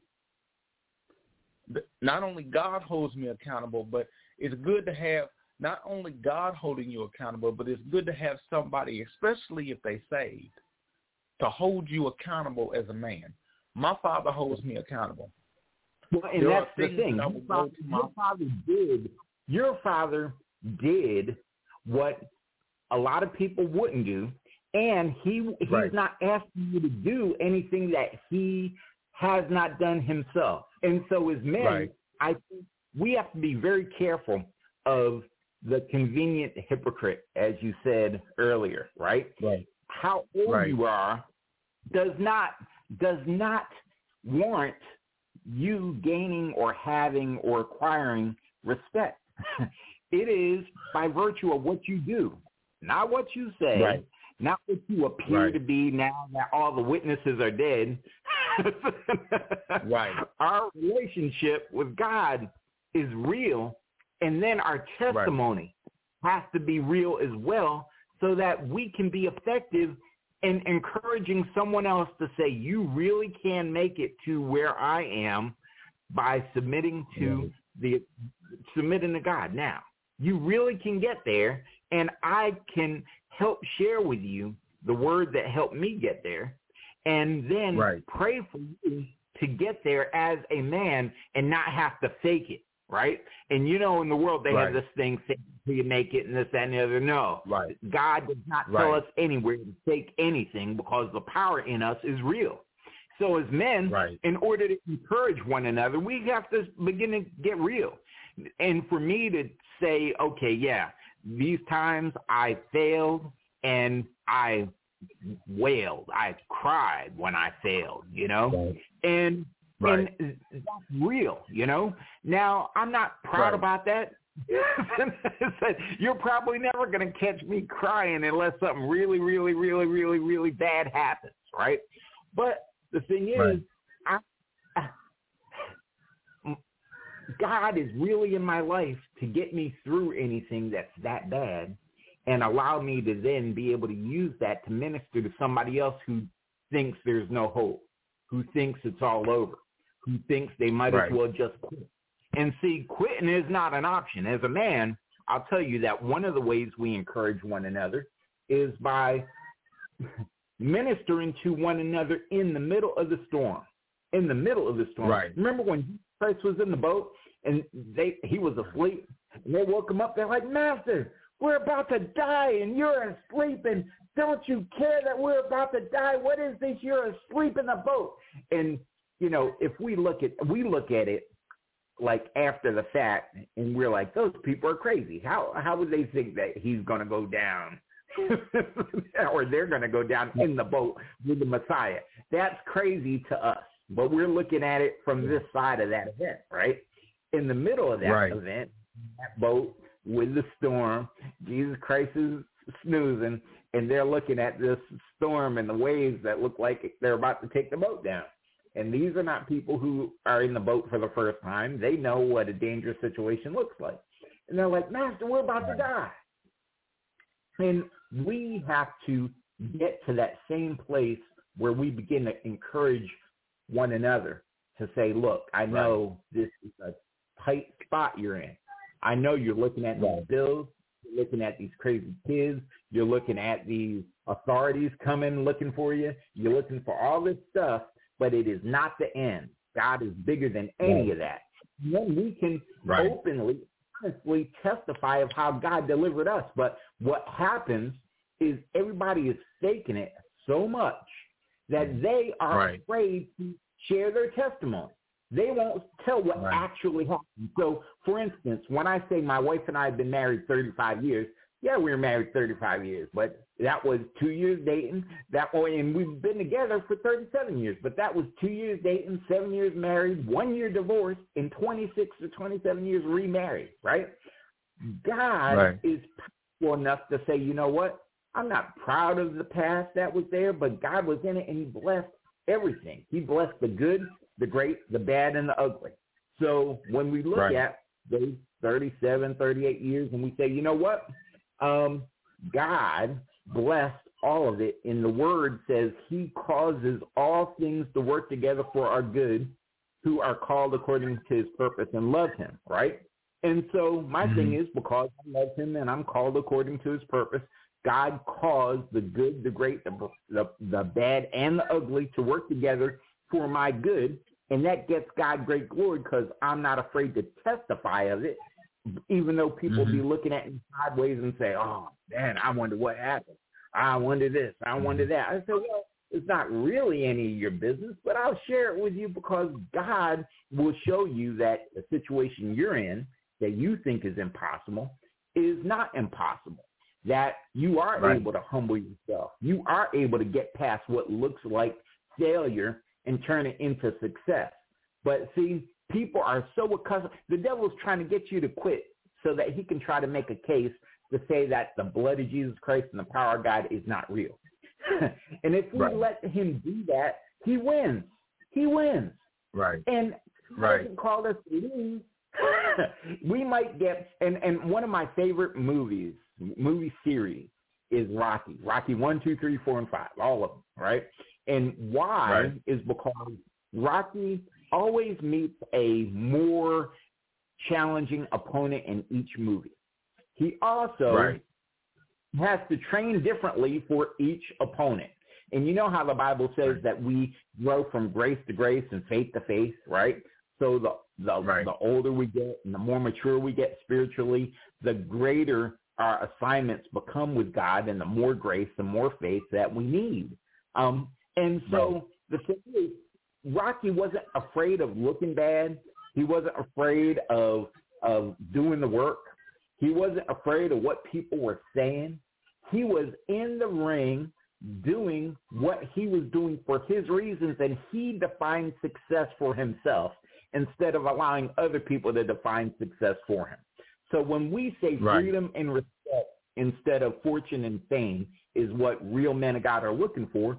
Not only God holds me accountable, but it's good to have not only God holding you accountable, but it's good to have somebody, especially if they saved, to hold you accountable as a man. My father holds me accountable. Well, and there that's the thing. Your father, my... your father did. Your father did what a lot of people wouldn't do, and he he's right. not asking you to do anything that he has not done himself. And so as men, right. I think we have to be very careful of the convenient hypocrite, as you said earlier, right? Right. How old right. you are does not does not warrant you gaining or having or acquiring respect. It is by virtue of what you do, not what you say, right. not what you appear right. to be now that all the witnesses are dead. Right. Our relationship with God is real, and then our testimony right. has to be real as well, so that we can be effective in encouraging someone else to say, you really can make it to where I am by submitting to the submitting to God. Now, you really can get there, and I can help share with you the word that helped me get there, and then right. pray for you to get there as a man and not have to fake it, right? And you know, in the world, they right. have this thing, fake it till you make it, and this, that, and the other. No. Right. God does not tell right. us anywhere to fake anything, because the power in us is real. So as men, right. in order to encourage one another, we have to begin to get real. And for me to say, okay, yeah, these times I failed and I wailed, I cried when I failed, you know, right. and right. and that's real, you know. Now, I'm not proud right. about that. You're probably never going to catch me crying unless something really, really, really, really, really bad happens, right? But the thing is, Right. I, I, God is really in my life to get me through anything that's that bad and allow me to then be able to use that to minister to somebody else who thinks there's no hope, who thinks it's all over, who thinks they might Right. as well just quit. And see, quitting is not an option. As a man, I'll tell you that one of the ways we encourage one another is by ministering to one another in the middle of the storm. In the middle of the storm. Right. Remember when Christ was in the boat and they he was asleep and they woke him up? They're like, Master, we're about to die and you're asleep, and don't you care that we're about to die? What is this? You're asleep in the boat. And, you know, if we look at we look at it like after the fact and we're like, those people are crazy. How how would they think that he's going to go down or they're going to go down in the boat with the Messiah? That's crazy to us. But we're looking at it from this side of that event, right? In the middle of that Right. event, that boat with the storm, Jesus Christ is snoozing, and they're looking at this storm and the waves that look like they're about to take the boat down. And these are not people who are in the boat for the first time. They know what a dangerous situation looks like. And they're like, Master, we're about to die. And we have to get to that same place where we begin to encourage one another to say, look, I know this is a tight spot you're in. I know you're looking at these bills, you're looking at these crazy kids, you're looking at these authorities coming looking for you, you're looking for all this stuff, but it is not the end. God is bigger than any Right. of that. And then we can Right. openly, honestly testify of how God delivered us. But what happens is everybody is faking it so much that they are Right. afraid to share their testimony. They won't tell what Right. actually happened. So, for instance, when I say my wife and I have been married thirty-five years, yeah, we were married thirty-five years, but that was two years dating. That way, and we've been together for thirty-seven years, but that was two years dating, seven years married, one year divorced, and twenty-six to twenty-seven years remarried, right? God Right. is powerful enough to say, you know what? I'm not proud of the past that was there, but God was in it, and he blessed everything. He blessed the good, the great, the bad, and the ugly. So when we look Right. at those thirty-seven, thirty-eight years and we say, you know what? Um, God blessed all of it. And the word says he causes all things to work together for our good who are called according to his purpose and love him, right? And so my Mhm. thing is, because I love him and I'm called according to his purpose, God caused the good, the great, the, the, the bad, and the ugly to work together for my good. And that gets God great glory because I'm not afraid to testify of it, even though people Mhm. be looking at me sideways and say, oh, man, I wonder what happened. I wonder this. I wonder that. I said, well, it's not really any of your business, but I'll share it with you because God will show you that the situation you're in that you think is impossible is not impossible, that you are Right. able to humble yourself. You are able to get past what looks like failure and turn it into success. But see, people are so accustomed. The devil's trying to get you to quit so that he can try to make a case to say that the blood of Jesus Christ and the power of God is not real. And if we Right. let him do that, he wins. He wins. Right. And he Right. doesn't call us to lose. We might get, and, and one of my favorite movies, movie series is Rocky. Rocky one, two, three, four, and five, all of them, right? And why Right. is because Rocky always meets a more challenging opponent in each movie. He also Right. has to train differently for each opponent. And you know how the Bible says that we grow from grace to grace and faith to faith, right? So the the, Right. the older we get and the more mature we get spiritually, the greater our assignments become with God and the more grace, the more faith that we need. Um, and so Right. the thing is, Rocky wasn't afraid of looking bad. He wasn't afraid of of doing the work. He wasn't afraid of what people were saying. He was in the ring doing what he was doing for his reasons, and he defined success for himself instead of allowing other people to define success for him. So when we say Right. freedom and respect instead of fortune and fame is what real men of God are looking for,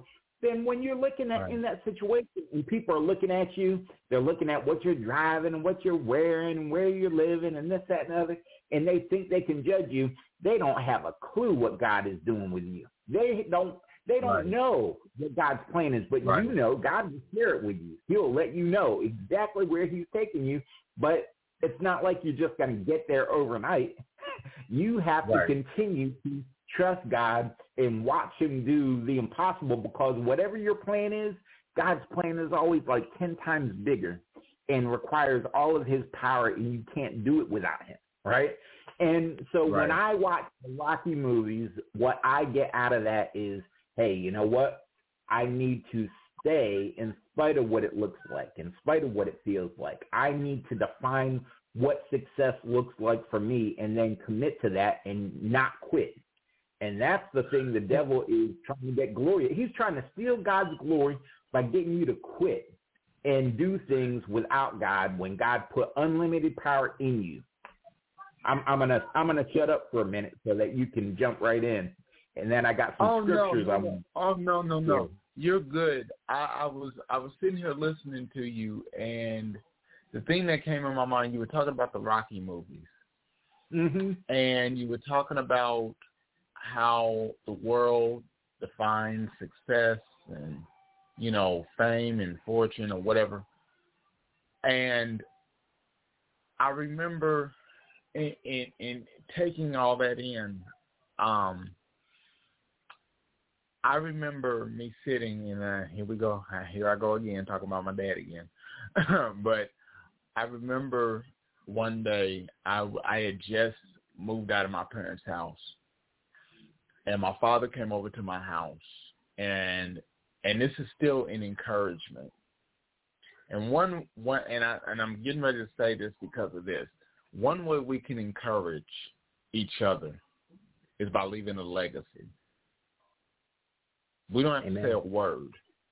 then when you're looking at Right. in that situation and people are looking at you, they're looking at what you're driving and what you're wearing and where you're living and this, that, and other, and they think they can judge you, they don't have a clue what God is doing with you. They don't they don't Right. know what God's plan is, but Right. you know God will share it with you. He'll let you know exactly where he's taking you, but it's not like you're just going to get there overnight. You have Right. to continue to trust God and watch him do the impossible, because whatever your plan is, God's plan is always like ten times bigger and requires all of his power, and you can't do it without him, right? And so Right. when I watch the Rocky movies, what I get out of that is, hey, you know what? I need to stay in spite of what it looks like, in spite of what it feels like. I need to define what success looks like for me and then commit to that and not quit. And that's the thing the devil is trying to get glory. He's trying to steal God's glory by getting you to quit and do things without God when God put unlimited power in you. I'm, I'm gonna I'm gonna shut up for a minute so that you can jump right in, and then I got some Oh no, scriptures. no, I no. want. Oh no, no, no. Yeah. You're good. I, I was I was sitting here listening to you, and the thing that came in my mind, you were talking about the Rocky movies, Mm-hmm. and you were talking about how the world defines success and, you know, fame and fortune or whatever. And I remember in, in, in taking all that in, um, I remember me sitting and uh, here we go. Here I go again, talking about my dad again. But I remember one day I, I had just moved out of my parents' house, and my father came over to my house, and and this is still an encouragement. And one one and I and I'm getting ready to say this because of this. One way we can encourage each other is by leaving a legacy. We don't have Amen. to say a word.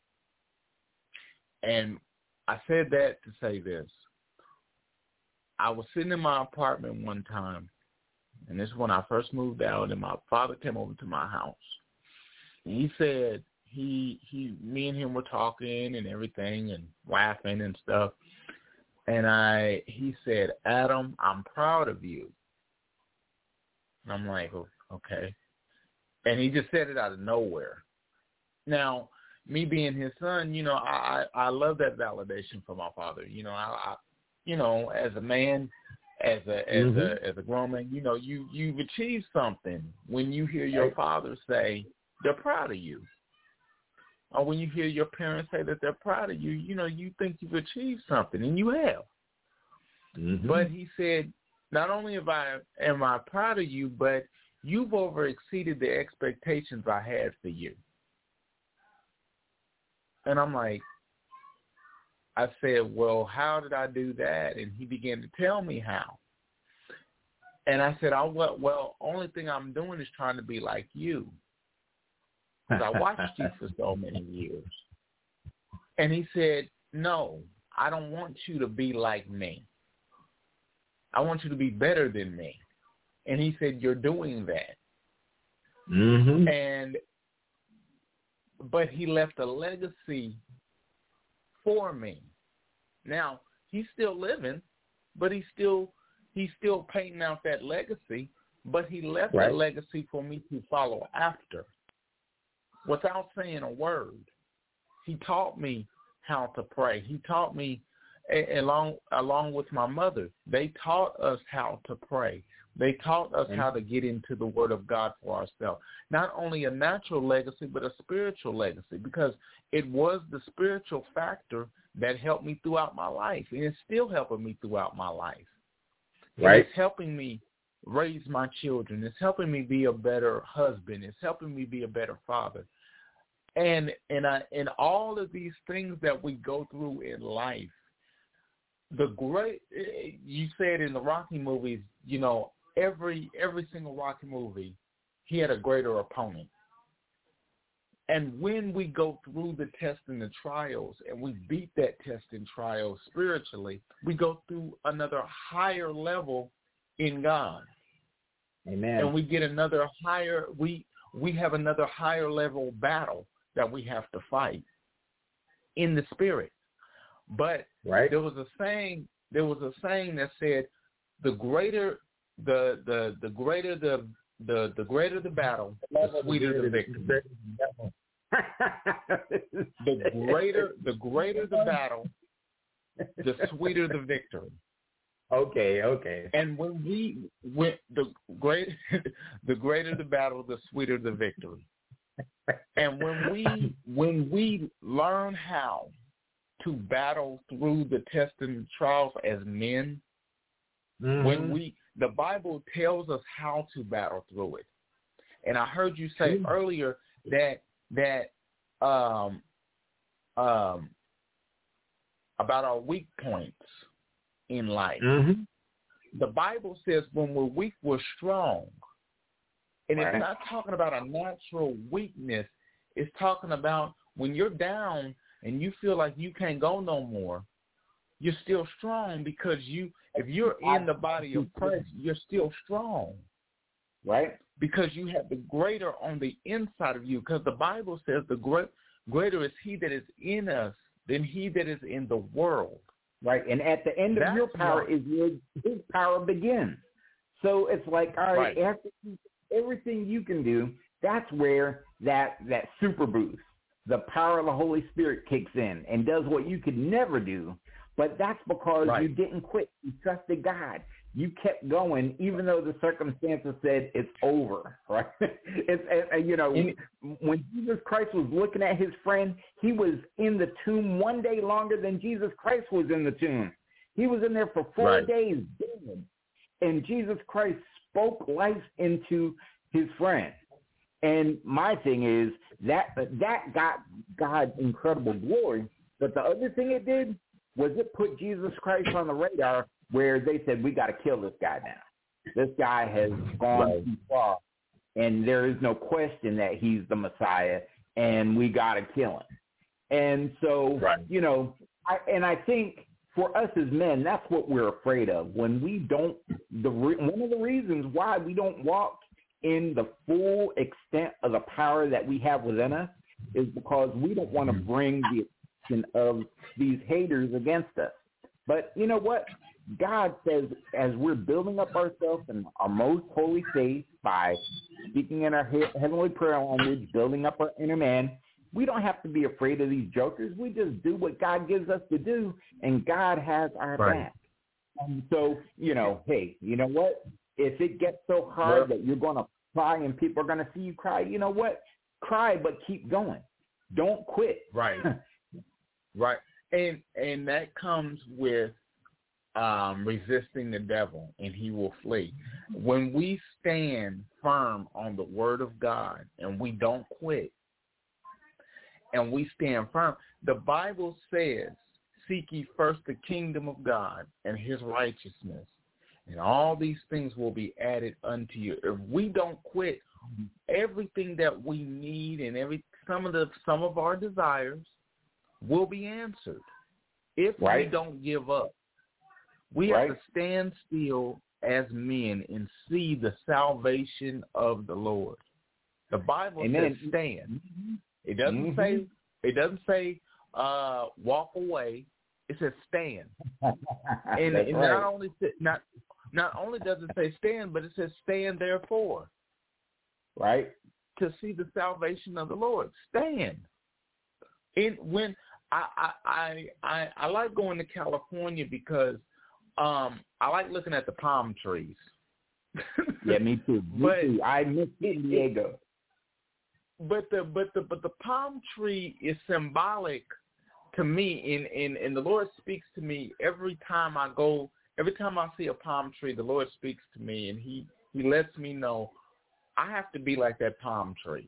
And I said that to say this. I was sitting in my apartment one time, and this is when I first moved out, and my father came over to my house. And he said, he, he, me and him were talking and everything and laughing and stuff. And I, he said, Adam, I'm proud of you. And I'm like, oh, okay. And he just said it out of nowhere. Now, me being his son, you know, I, I, I love that validation from my father. You know, I, I you know, as a man, as a as Mm-hmm. a as a grown man, you know, you you've achieved something when you hear your Right. father say they're proud of you, or when you hear your parents say that they're proud of you. You know, you think you've achieved something, and you have. Mm-hmm. But he said, not only am I am I proud of you, but you've over exceeded the expectations I had for you. And I'm like, I said, well, how did I do that? And he began to tell me how. And I said, I well, well, only thing I'm doing is trying to be like you, because I watched you for so many years. And he said, no, I don't want you to be like me. I want you to be better than me. And he said, you're doing that. Mm-hmm. And but he left a legacy for me. Now, he's still living, but he's still he's still painting out that legacy, but he left Right. a legacy for me to follow after without saying a word. He taught me how to pray. He taught me, a- along along with my mother, they taught us how to pray. They taught us Amen. how to get into the Word of God for ourselves. Not only a natural legacy, but a spiritual legacy, because it was the spiritual factor that helped me throughout my life, and it's still helping me throughout my life. And Right. it's helping me raise my children. It's helping me be a better husband. It's helping me be a better father. And and I, and all of these things that we go through in life, the great, you said in the Rocky movies, you know, every every single Rocky movie, he had a greater opponent. And when we go through the test and the trials, and we beat that test and trial spiritually, we go through another higher level in God. Amen. And we get another higher, we we have another higher level battle. that we have to fight in the spirit. But right. there was a saying. There was a saying that said, "The greater the the the greater the the the greater the battle, the sweeter the victory." The greater the greater the battle, the sweeter the victory. Okay, okay. And when we when the great the greater the battle, the sweeter the victory. And when we when we learn how to battle through the tests and trials as men, mm-hmm. when we the Bible tells us how to battle through it. And I heard you say mm-hmm. earlier that that um um about our weak points in life. Mm-hmm. The Bible says when we're weak, we're strong. And right. it's not talking about a natural weakness. It's talking about when you're down and you feel like you can't go no more, you're still strong because you, if you're in the body of Christ, you're still strong. Right? Because you have the greater on the inside of you. Because the Bible says the great, greater is he that is in us than he that is in the world. Right, and at the end of That's your power right. is where his power begins. So it's like, all right, right. after everything you can do, that's where that that super boost, the power of the Holy Spirit kicks in and does what you could never do. But that's because right. you didn't quit. You trusted God. You kept going, even though the circumstances said it's over, right? It's, and, you know, when Jesus Christ was looking at his friend, he was in the tomb one day longer than Jesus Christ was in the tomb. He was in there for four right. days dead. And Jesus Christ spoke life into his friend. And my thing is that that got God incredible glory. But the other thing it did was it put Jesus Christ on the radar where they said, we got to kill this guy now. This guy has gone right. too far, and there is no question that he's the Messiah, and we got to kill him. And so, right. you know, I, and I think for us as men, that's what we're afraid of. When we don't, the one of the reasons why we don't walk in the full extent of the power that we have within us is because we don't want to bring the attention of these haters against us. But you know what? God says as we're building up ourselves in our most holy faith by speaking in our he- heavenly prayer language, building up our inner man, we don't have to be afraid of these jokers. We just do what God gives us to do, and God has our right. back. And so, you know, hey, you know what? If it gets so hard well, that you're going to cry and people are going to see you cry, you know what? Cry, but keep going. Don't quit. Right. right. And and that comes with um, resisting the devil, and he will flee. When we stand firm on the word of God and we don't quit and we stand firm, the Bible says, seek ye first the kingdom of God and his righteousness, and all these things will be added unto you. If we don't quit, everything that we need and every some of the some of our desires will be answered if right. we don't give up. We right. have to stand still as men and see the salvation of the Lord. The Bible Amen. says stand. It doesn't mm-hmm. say it doesn't say uh, walk away. It says stand. And, and right. not only not not only does it say stand, but it says stand therefore. Right. To see the salvation of the Lord. Stand. And when I I I, I, I like going to California because um, I like looking at the palm trees. Yeah, me too. Me but too. I miss San Diego. But the but the but the palm tree is symbolic to me, and, and, and the Lord speaks to me every time I go. Every time I see a palm tree, the Lord speaks to me, and he, he lets me know I have to be like that palm tree.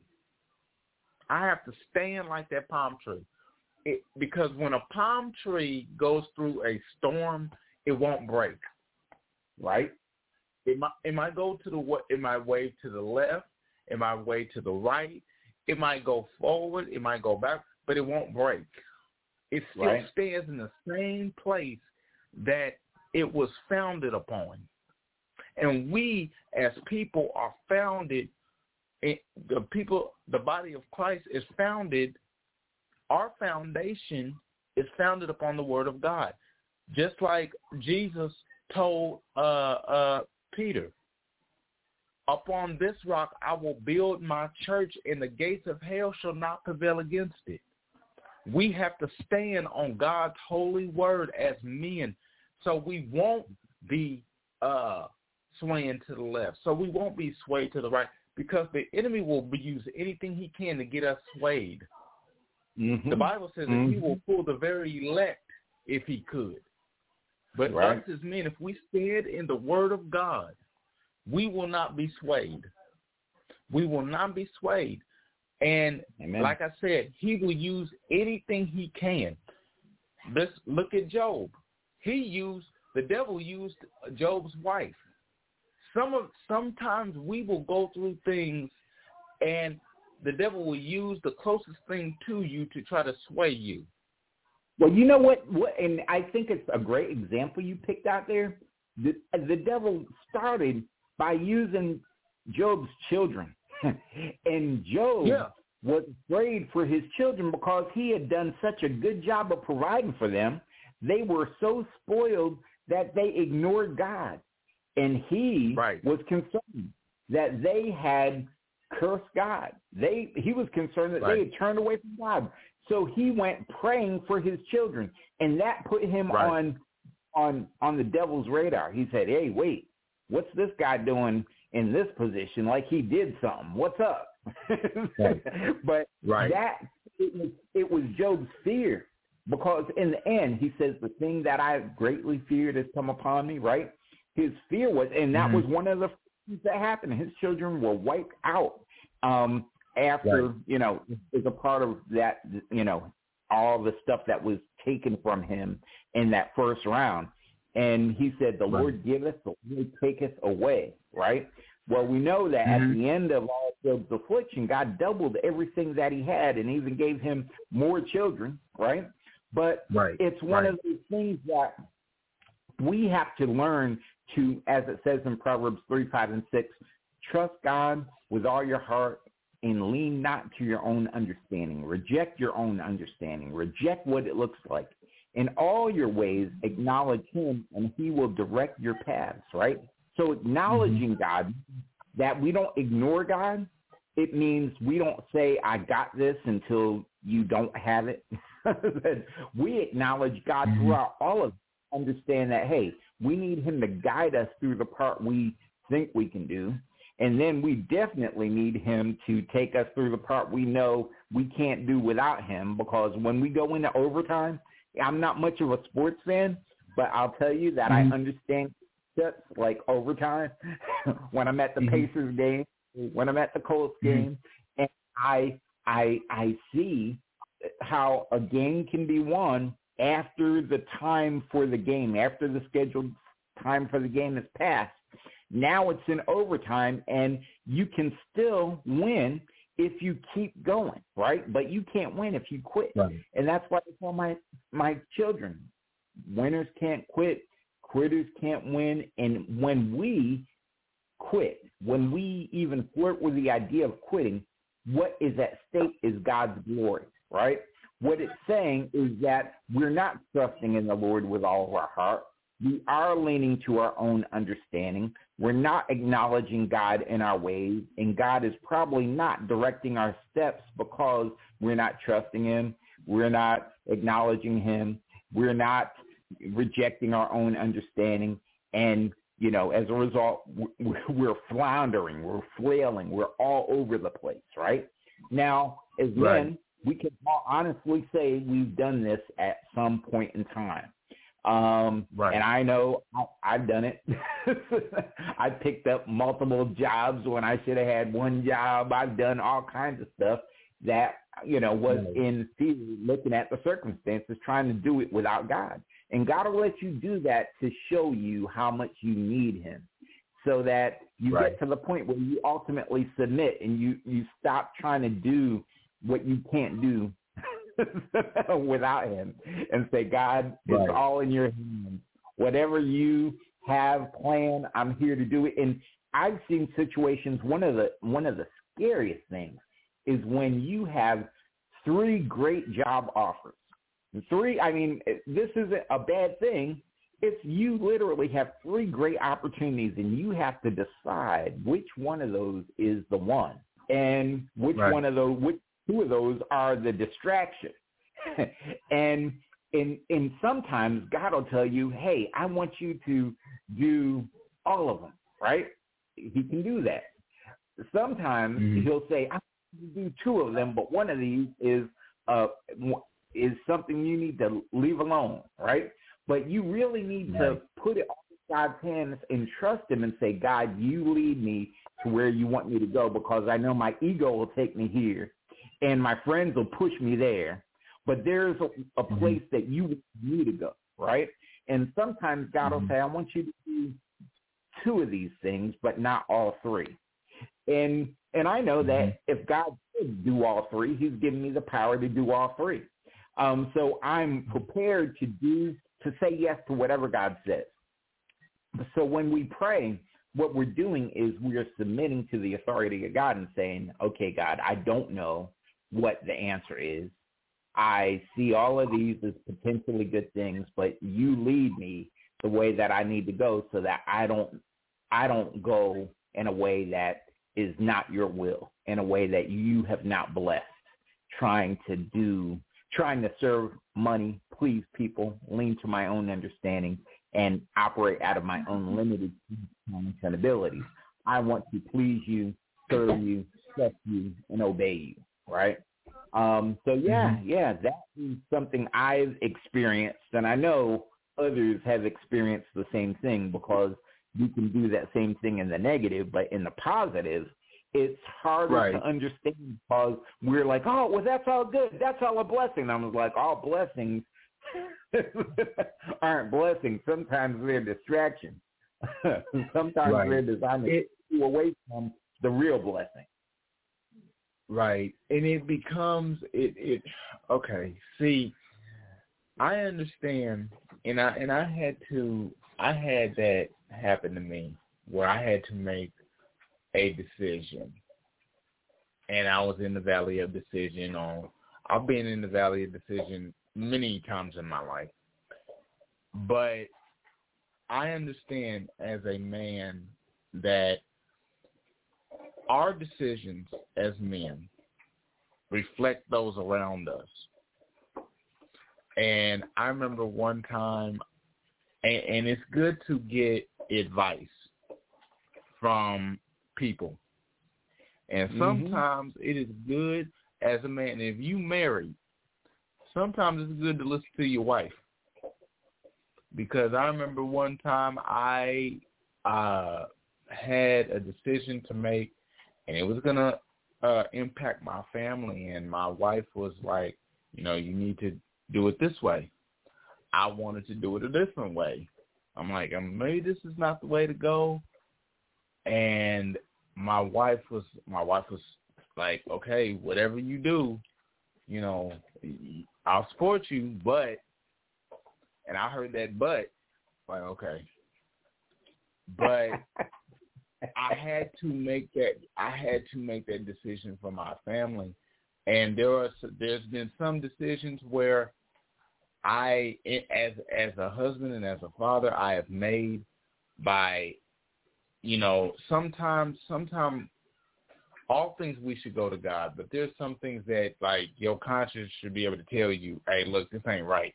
I have to stand like that palm tree. It, because when a palm tree goes through a storm, it won't break. Right? It might, it might go to the it might wave to the left, it might wave to the right, it might go forward, it might go back, but it won't break. It still right. stands in the same place that it was founded upon. And we as people are founded it, the people, the body of Christ is founded, our foundation is founded upon the word of God. Just like Jesus told uh, uh, Peter, upon this rock I will build my church, and the gates of hell shall not prevail against it. We have to stand on God's holy word as men, so we won't be uh, swaying to the left, so we won't be swayed to the right, because the enemy will use anything he can to get us swayed. Mm-hmm. The Bible says mm-hmm. that he will pull the very elect if he could. But right. us as men, if we stand in the word of God, we will not be swayed. We will not be swayed. And Amen. Like I said, he will use anything he can. Let's look at Job. He used, the devil used Job's wife. Some of Sometimes we will go through things and the devil will use the closest thing to you to try to sway you. Well, you know what, what and I think it's a great example you picked out there. The, the devil started by using Job's children. And Job yeah. was afraid for his children because he had done such a good job of providing for them. They were so spoiled that they ignored God. And he right. was concerned that they had cursed God. They He was concerned that right. they had turned away from God. So he went praying for his children. And that put him right. on on on the devil's radar. He said, hey, wait, what's this guy doing in this position like he did something? What's up? Right. But right. that it was, it was Job's fear, because in the end, he says, the thing that I greatly feared has come upon me, right? His fear was, and that mm-hmm. was one of the things that happened. His children were wiped out um, after, right. you know, as a part of that, you know, all the stuff that was taken from him in that first round. And he said, the right. Lord giveth, the Lord taketh away, right? Well, we know that mm-hmm. at the end of all Job's affliction, God doubled everything that he had and even gave him more children, right? But right. it's one right. of those things that we have to learn to, as it says in Proverbs three, five, and six, trust God with all your heart and lean not to your own understanding. Reject your own understanding. Reject what it looks like. In all your ways, acknowledge him, and he will direct your paths, right? So acknowledging mm-hmm. God, that we don't ignore God, it means we don't say, I got this until you don't have it. We acknowledge God mm-hmm. throughout all of it. Understand that, hey, we need him to guide us through the part we think we can do. And then we definitely need him to take us through the part we know we can't do without him, because when we go into overtime, I'm not much of a sports fan, but I'll tell you that mm-hmm. I understand steps like overtime when I'm at the mm-hmm. Pacers game, when I'm at the Colts mm-hmm. game, and I I I see how a game can be won after the time for the game, after the scheduled time for the game has passed. Now it's in overtime, and you can still win if you keep going, right? But you can't win if you quit. Right. And that's why I tell my, my children, winners can't quit, quitters can't win. And when we quit, when we even flirt with the idea of quitting, what is at stake is God's glory, right? What it's saying is that we're not trusting in the Lord with all of our heart. We are leaning to our own understanding. We're not acknowledging God in our ways, and God is probably not directing our steps because we're not trusting him. We're not acknowledging him. We're not rejecting our own understanding. And, you know, as a result, we're floundering. We're flailing. We're all over the place, right? Now, as right. men, we can honestly say we've done this at some point in time. Um, right. And I know I, I've done it. I picked up multiple jobs when I should have had one job. I've done all kinds of stuff that, you know, was right. in theory, looking at the circumstances, trying to do it without God. And God will let you do that to show you how much you need him, so that you right. get to the point where you ultimately submit and you, you stop trying to do what you can't do without him, and say, God, right. it's all in your hands. Whatever you have planned, I'm here to do it. And I've seen situations. One of the one of the scariest things is when you have three great job offers. Three, I mean, this isn't a bad thing. It's you literally have three great opportunities, and you have to decide which one of those is the one, and which right. one of those, which two of those are the distraction. and and and sometimes God will tell you, hey, I want you to do all of them, right? He can do that. Sometimes mm-hmm. he'll say, I want you to do two of them, but one of these is uh is something you need to leave alone, right? But you really need right. to put it on God's hands and trust him and say, God, you lead me to where you want me to go, because I know my ego will take me here and my friends will push me there. But there's a, a place mm-hmm. that you want me to go, right? And sometimes God mm-hmm. will say, I want you to do two of these things, but not all three. And and I know mm-hmm. that if God could do all three, he's given me the power to do all three. Um, so I'm prepared to do, to say yes to whatever God says. So when we pray, what we're doing is we are submitting to the authority of God and saying, okay, God, I don't know what the answer is. I see all of these as potentially good things, but you lead me the way that I need to go, so that I don't, I don't go in a way that is not your will, in a way that you have not blessed, trying to do trying to serve money, please people, lean to my own understanding, and operate out of my own limited abilities. I want to please you, serve you, trust you, and obey you, right? Um, so, yeah, mm-hmm. yeah, that is something I've experienced, and I know others have experienced the same thing, because you can do that same thing in the negative, but in the positive, it's harder right. to understand, because we're like, oh, well, that's all good. That's all a blessing. I was like, all blessings aren't blessings. Sometimes they're distractions. Sometimes right. they're designed to get you away from the real blessing. Right. And it becomes, it, it okay, see, I understand, and I and I had to, I had that happen to me, where I had to make a decision, and I was in the valley of decision. On I've been in the valley of decision many times in my life, but I understand as a man that our decisions as men reflect those around us. And I remember one time, and, and it's good to get advice from people. And sometimes mm-hmm. it is good as a man, if you married, sometimes it's good to listen to your wife. Because I remember one time I uh, had a decision to make, and it was going to uh, impact my family, and my wife was like, you know, you need to do it this way. I wanted to do it a different way. I'm like, maybe this is not the way to go. And my wife was, my wife was like, okay, whatever you do, you know, I'll support you, but, and I heard that but, like, okay. But I had to make that, I had to make that decision for my family. And there are, there's been some decisions where I, as as a husband and as a father, I have made by, you know, sometimes, sometimes all things we should go to God, but there's some things that, like, your conscience should be able to tell you, hey, look, this ain't right.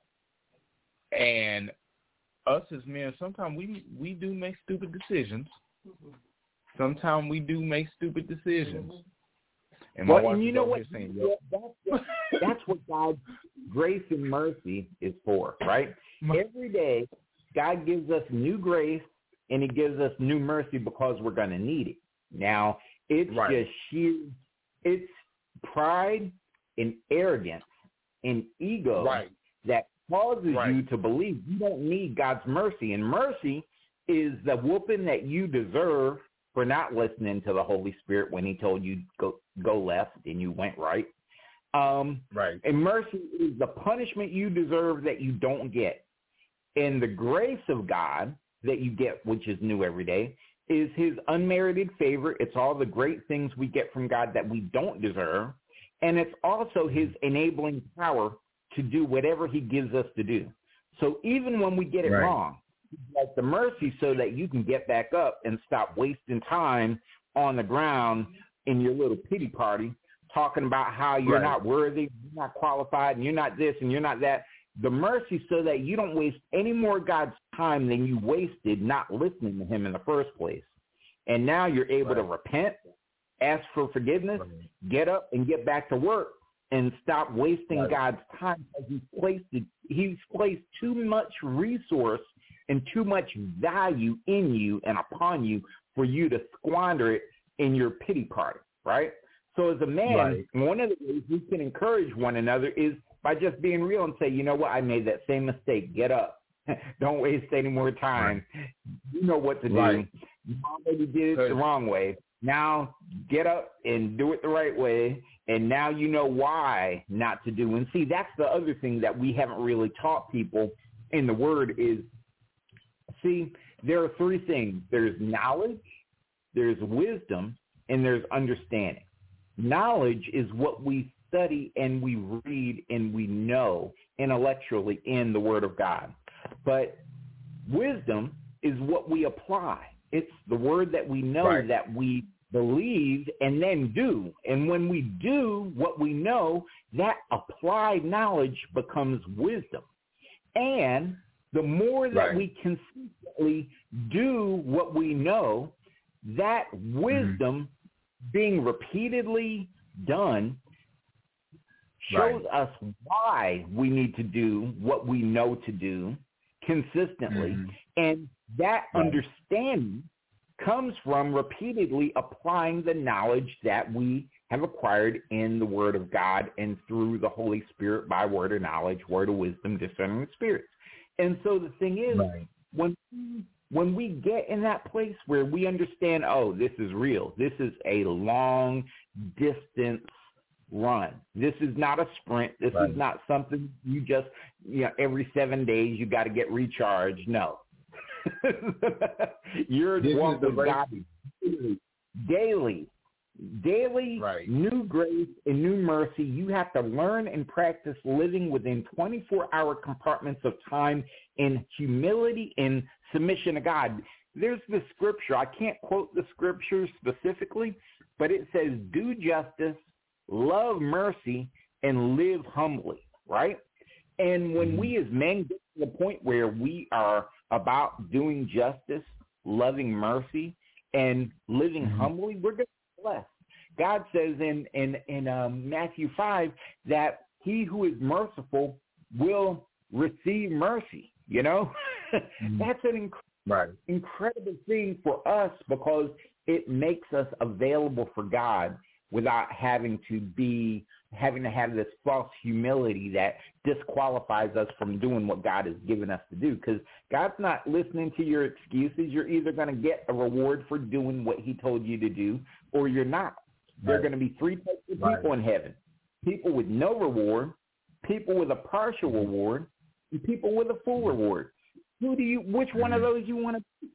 And us as men, sometimes we we do make stupid decisions. Sometimes we do make stupid decisions. And my well, wife and you know what? Saying, yeah, that's, that's what God's grace and mercy is for, right? Every day, God gives us new grace and he gives us new mercy because we're going to need it. Now, it's right. just sheer, it's pride and arrogance and ego right. that causes right. you to believe you don't need God's mercy. And mercy is the whooping that you deserve for not listening to the Holy Spirit when he told you go go left and you went right. Um, right. And mercy is the punishment you deserve that you don't get. And the grace of God that you get, which is new every day, is his unmerited favor. It's all the great things we get from God that we don't deserve. And it's also his enabling power to do whatever he gives us to do. So even when we get it right. wrong, like the mercy so that you can get back up and stop wasting time on the ground in your little pity party talking about how you're right. not worthy, you're not qualified, and you're not this and you're not that. The mercy so that you don't waste any more God's time than you wasted not listening to him in the first place. And now you're able right. to repent, ask for forgiveness, right. get up and get back to work and stop wasting right. God's time because he's placed, it, he's placed too much resource and too much value in you and upon you for you to squander it in your pity party, right? So as a man, right. one of the ways we can encourage one another is by just being real and say, you know what, I made that same mistake. Get up. Don't waste any more time. Right. You know what to do. Right. You already did it the wrong way. Now get up and do it the right way, and now you know why not to do. And see, that's the other thing that we haven't really taught people in the Word is, see, there are three things. There's knowledge, there's wisdom, and there's understanding. Knowledge is what we study and we read and we know intellectually in the Word of God. But wisdom is what we apply. It's the word that we know, right. that we believe and then do. And when we do what we know, that applied knowledge becomes wisdom. And the more that right. we consistently do what we know, that wisdom mm-hmm. being repeatedly done shows right. us why we need to do what we know to do consistently. Mm-hmm. And that right. understanding comes from repeatedly applying the knowledge that we have acquired in the Word of God and through the Holy Spirit by word of knowledge, word of wisdom, discerning of spirits. And so the thing is, right. when when we get in that place where we understand, oh, this is real, this is a long distance run. This is not a sprint. This right. is not something you just, you know, every seven days you got to get recharged. No. You're walking with God daily, daily, daily right. new grace and new mercy. You have to learn and practice living within twenty-four hour compartments of time in humility and submission to God. There's the scripture. I can't quote the scripture specifically, but it says, do justice, love mercy, and live humbly, right? And when mm-hmm. we as men get to the point where we are about doing justice, loving mercy, and living mm-hmm. humbly, we're going to be blessed. God says in, in, in um, Matthew five that he who is merciful will receive mercy, you know? mm-hmm. That's an inc- right. incredible thing for us because it makes us available for God without having to be, having to have this false humility that disqualifies us from doing what God has given us to do. Because God's not listening to your excuses. You're either going to get a reward for doing what he told you to do, or you're not. Right. There are going to be three types of people right. in heaven. People with no reward, people with a partial reward, and people with a full reward. Who do you, which one of those you want to be?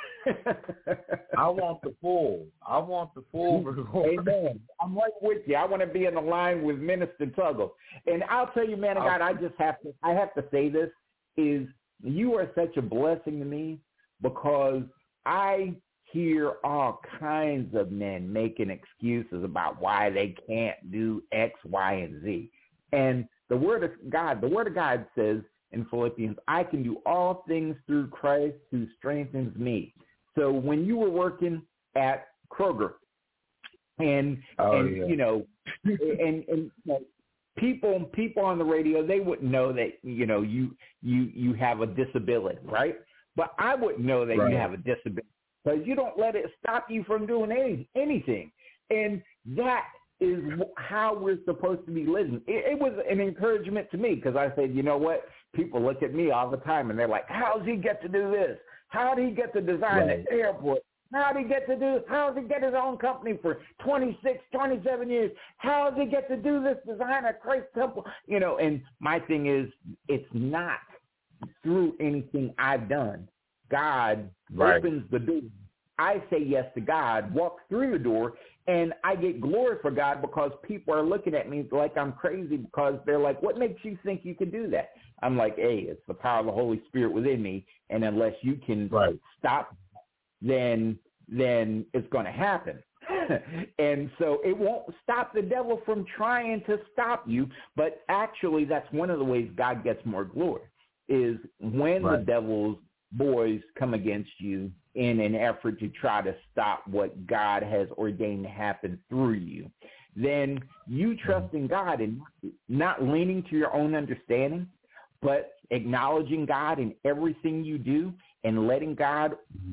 I want the full. I want the full reward. Amen. I'm right with you. I want to be in the line with Minister Tuggle. And I'll tell you, man of God, I just have to, I have to say this, is you are such a blessing to me because I hear all kinds of men making excuses about why they can't do X, Y, and Z. And the word of God, the word of God says in Philippians, I can do all things through Christ who strengthens me. So when you were working at Kroger and, oh, and yeah. you know, and, and you know, people people on the radio, they wouldn't know that, you know, you you, you have a disability, right? But I wouldn't know that right. you have a disability because you don't let it stop you from doing any, anything. And that is how we're supposed to be living. It, it was an encouragement to me because I said, you know what? People look at me all the time and they're like, how does he get to do this? How did he get to design right. the airport? How did he get to do, how does he get his own company for twenty-six, twenty-seven years? How does he get to do this design at Christ Temple? You know, and my thing is, it's not through anything I've done. God right. opens the door I say yes to God, walk through the door, and I get glory for God because people are looking at me like I'm crazy because they're like, what makes you think you can do that? I'm like, hey, it's the power of the Holy Spirit within me, and unless you can right. stop, then then it's going to happen. And so it won't stop the devil from trying to stop you, but actually that's one of the ways God gets more glory, is when right. the devil's boys come against you in an effort to try to stop what God has ordained to happen through you. Then you trust in God and not leaning to your own understanding, but acknowledging God in everything you do and letting God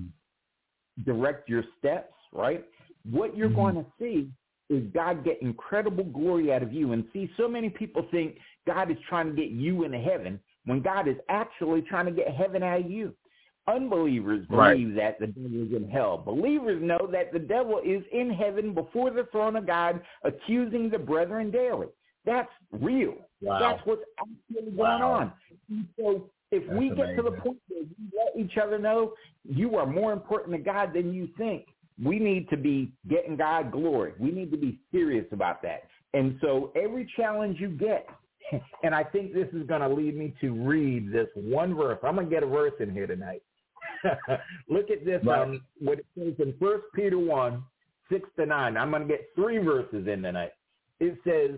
direct your steps, right? What you're mm-hmm. going to see is God get incredible glory out of you. And see, so many people think God is trying to get you into heaven when God is actually trying to get heaven out of you. Unbelievers believe right. that the devil is in hell. Believers know that the devil is in heaven before the throne of God, accusing the brethren daily. That's real. Wow. That's what's actually wow. going on. And so if That's we amazing. get to the point where we let each other know you are more important to God than you think, we need to be getting God glory. We need to be serious about that. And so every challenge you get, and I think this is going to lead me to read this one verse. I'm going to get a verse in here tonight. Look at this, right. um, what it says in First Peter one, six to nine. I'm going to get three verses in tonight. It says,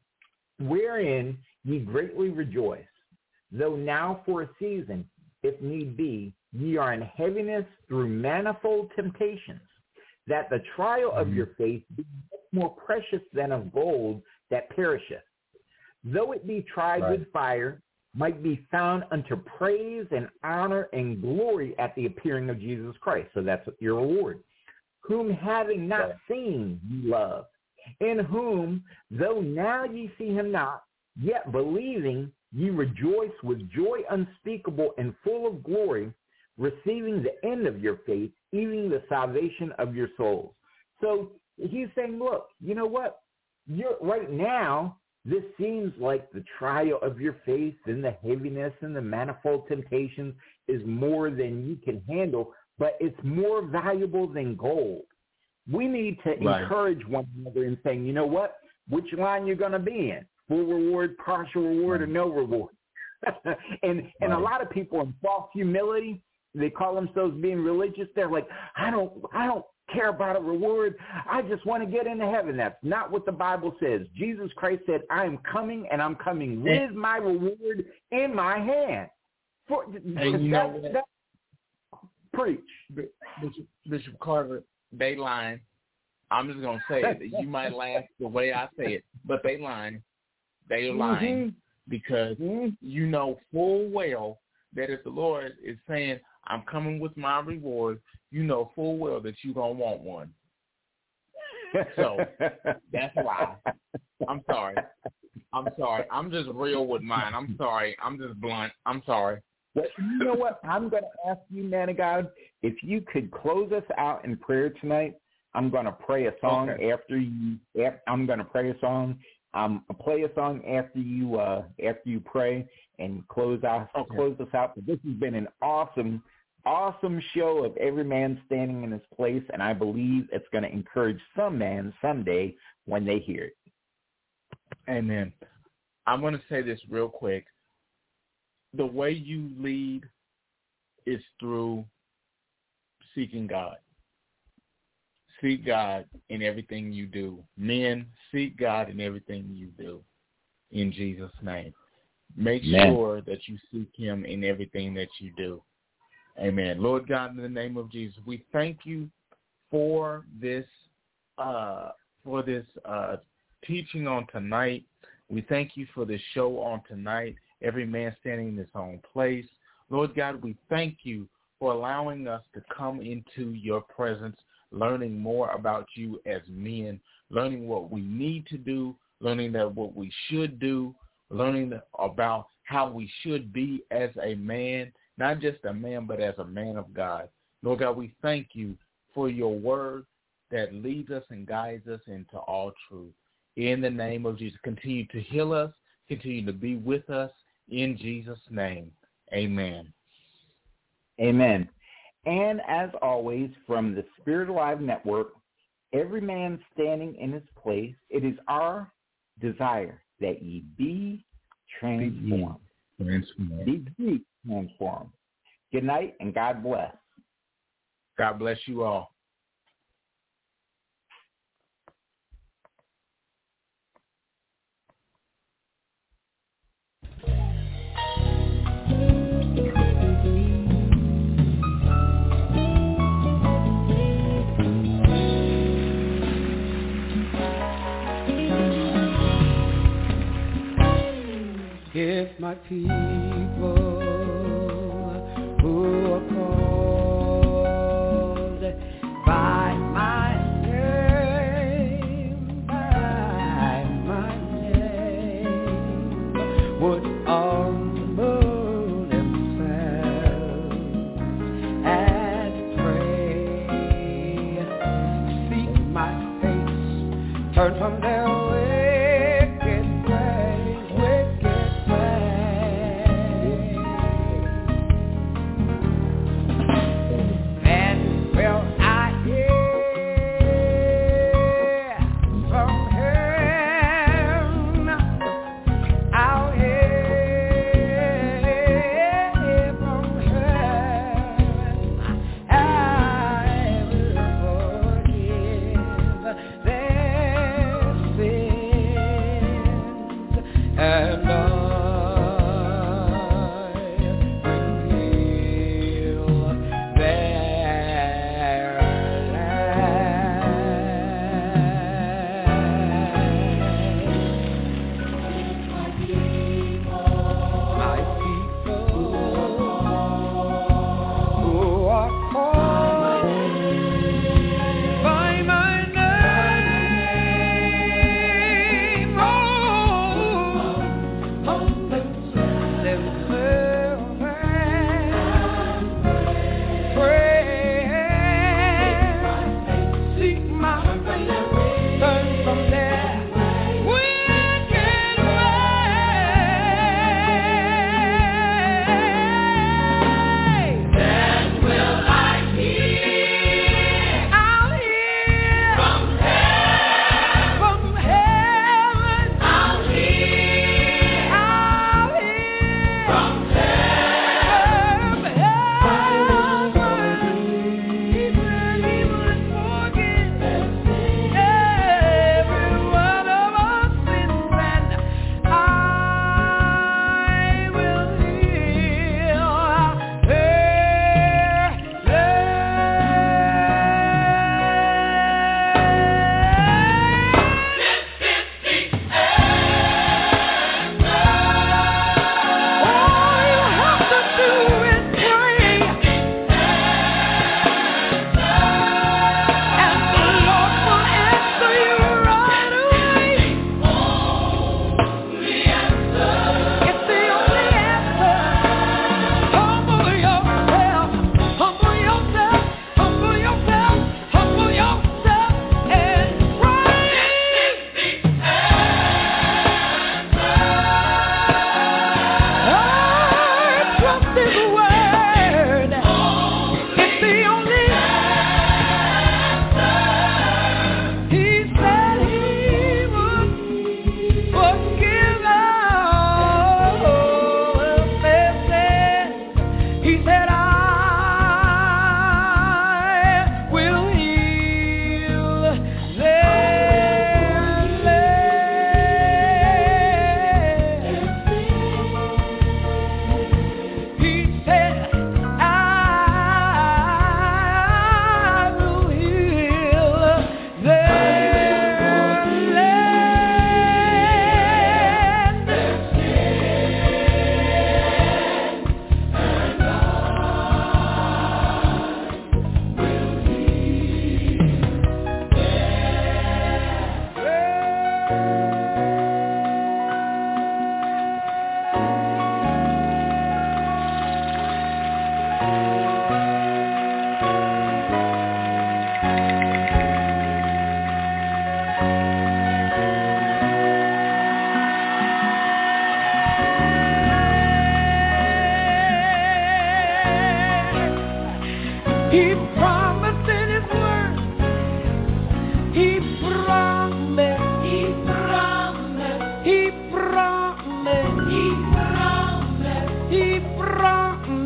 wherein ye greatly rejoice, though now for a season, if need be, ye are in heaviness through manifold temptations, that the trial of your faith be more precious than of gold that perisheth, though it be tried right. with fire, might be found unto praise and honor and glory at the appearing of Jesus Christ. So that's your reward. Whom having not right. seen ye love, in whom, though now ye see him not, yet believing ye rejoice with joy unspeakable and full of glory, receiving the end of your faith, even the salvation of your souls. So he's saying, look, you know what? You're right now, this seems like the trial of your faith and the heaviness and the manifold temptations is more than you can handle, but it's more valuable than gold. We need to right. encourage one another in saying, you know what? Which line you're going to be in? Full reward, partial reward, right. or no reward? and right. and a lot of people in false humility, they call themselves being religious. They're like, I don't, I don't care about a reward. I just want to get into heaven. That's not what the Bible says. Jesus Christ said, I am coming, and I'm coming with my reward in my hand. For, and you know what? That, preach. Bishop, Bishop Carter, they lying. I'm just going to say it. You might laugh the way I say it, but they lying. They are lying mm-hmm. because mm-hmm. you know full well that if the Lord is saying, I'm coming with my reward, you know full well that you don't want one. So that's why. I'm sorry. I'm sorry. I'm just real with mine. I'm sorry. I'm just blunt. I'm sorry. Well, you know what? I'm going to ask you, man of God, if you could close us out in prayer tonight. I'm going to pray a song okay. after you. After, I'm going to pray a song. Um, play a song after you uh, after you pray and close out okay. close us out. But this has been an awesome, awesome show of every man standing in his place, and I believe it's going to encourage some man someday when they hear it. Amen. I'm going to say this real quick. The way you lead is through seeking God. Seek God in everything you do. Men, seek God in everything you do. In Jesus' name. Make Amen. Sure that you seek him in everything that you do. Amen. Lord God, in the name of Jesus, we thank you for this uh, for this uh, teaching on tonight. We thank you for this show on tonight. Every man standing in his own place. Lord God, we thank you for allowing us to come into your presence, learning more about you as men, learning what we need to do, learning that what we should do, learning about how we should be as a man, not just a man, but as a man of God. Lord God, we thank you for your word that leads us and guides us into all truth. In the name of Jesus, continue to heal us, continue to be with us in Jesus' name. Amen. Amen. And as always, from the Spirit Alive Network, every man standing in his place, it is our desire that ye be transformed. Transformed. Be ye transformed. Good night and God bless. God bless you all. If my people who are called by my name, by my name, would humble themselves and pray, seek my face, turn from their wicked ways, wicked then will I hear from heaven. I'll hear from heaven. I will forgive their sins, and I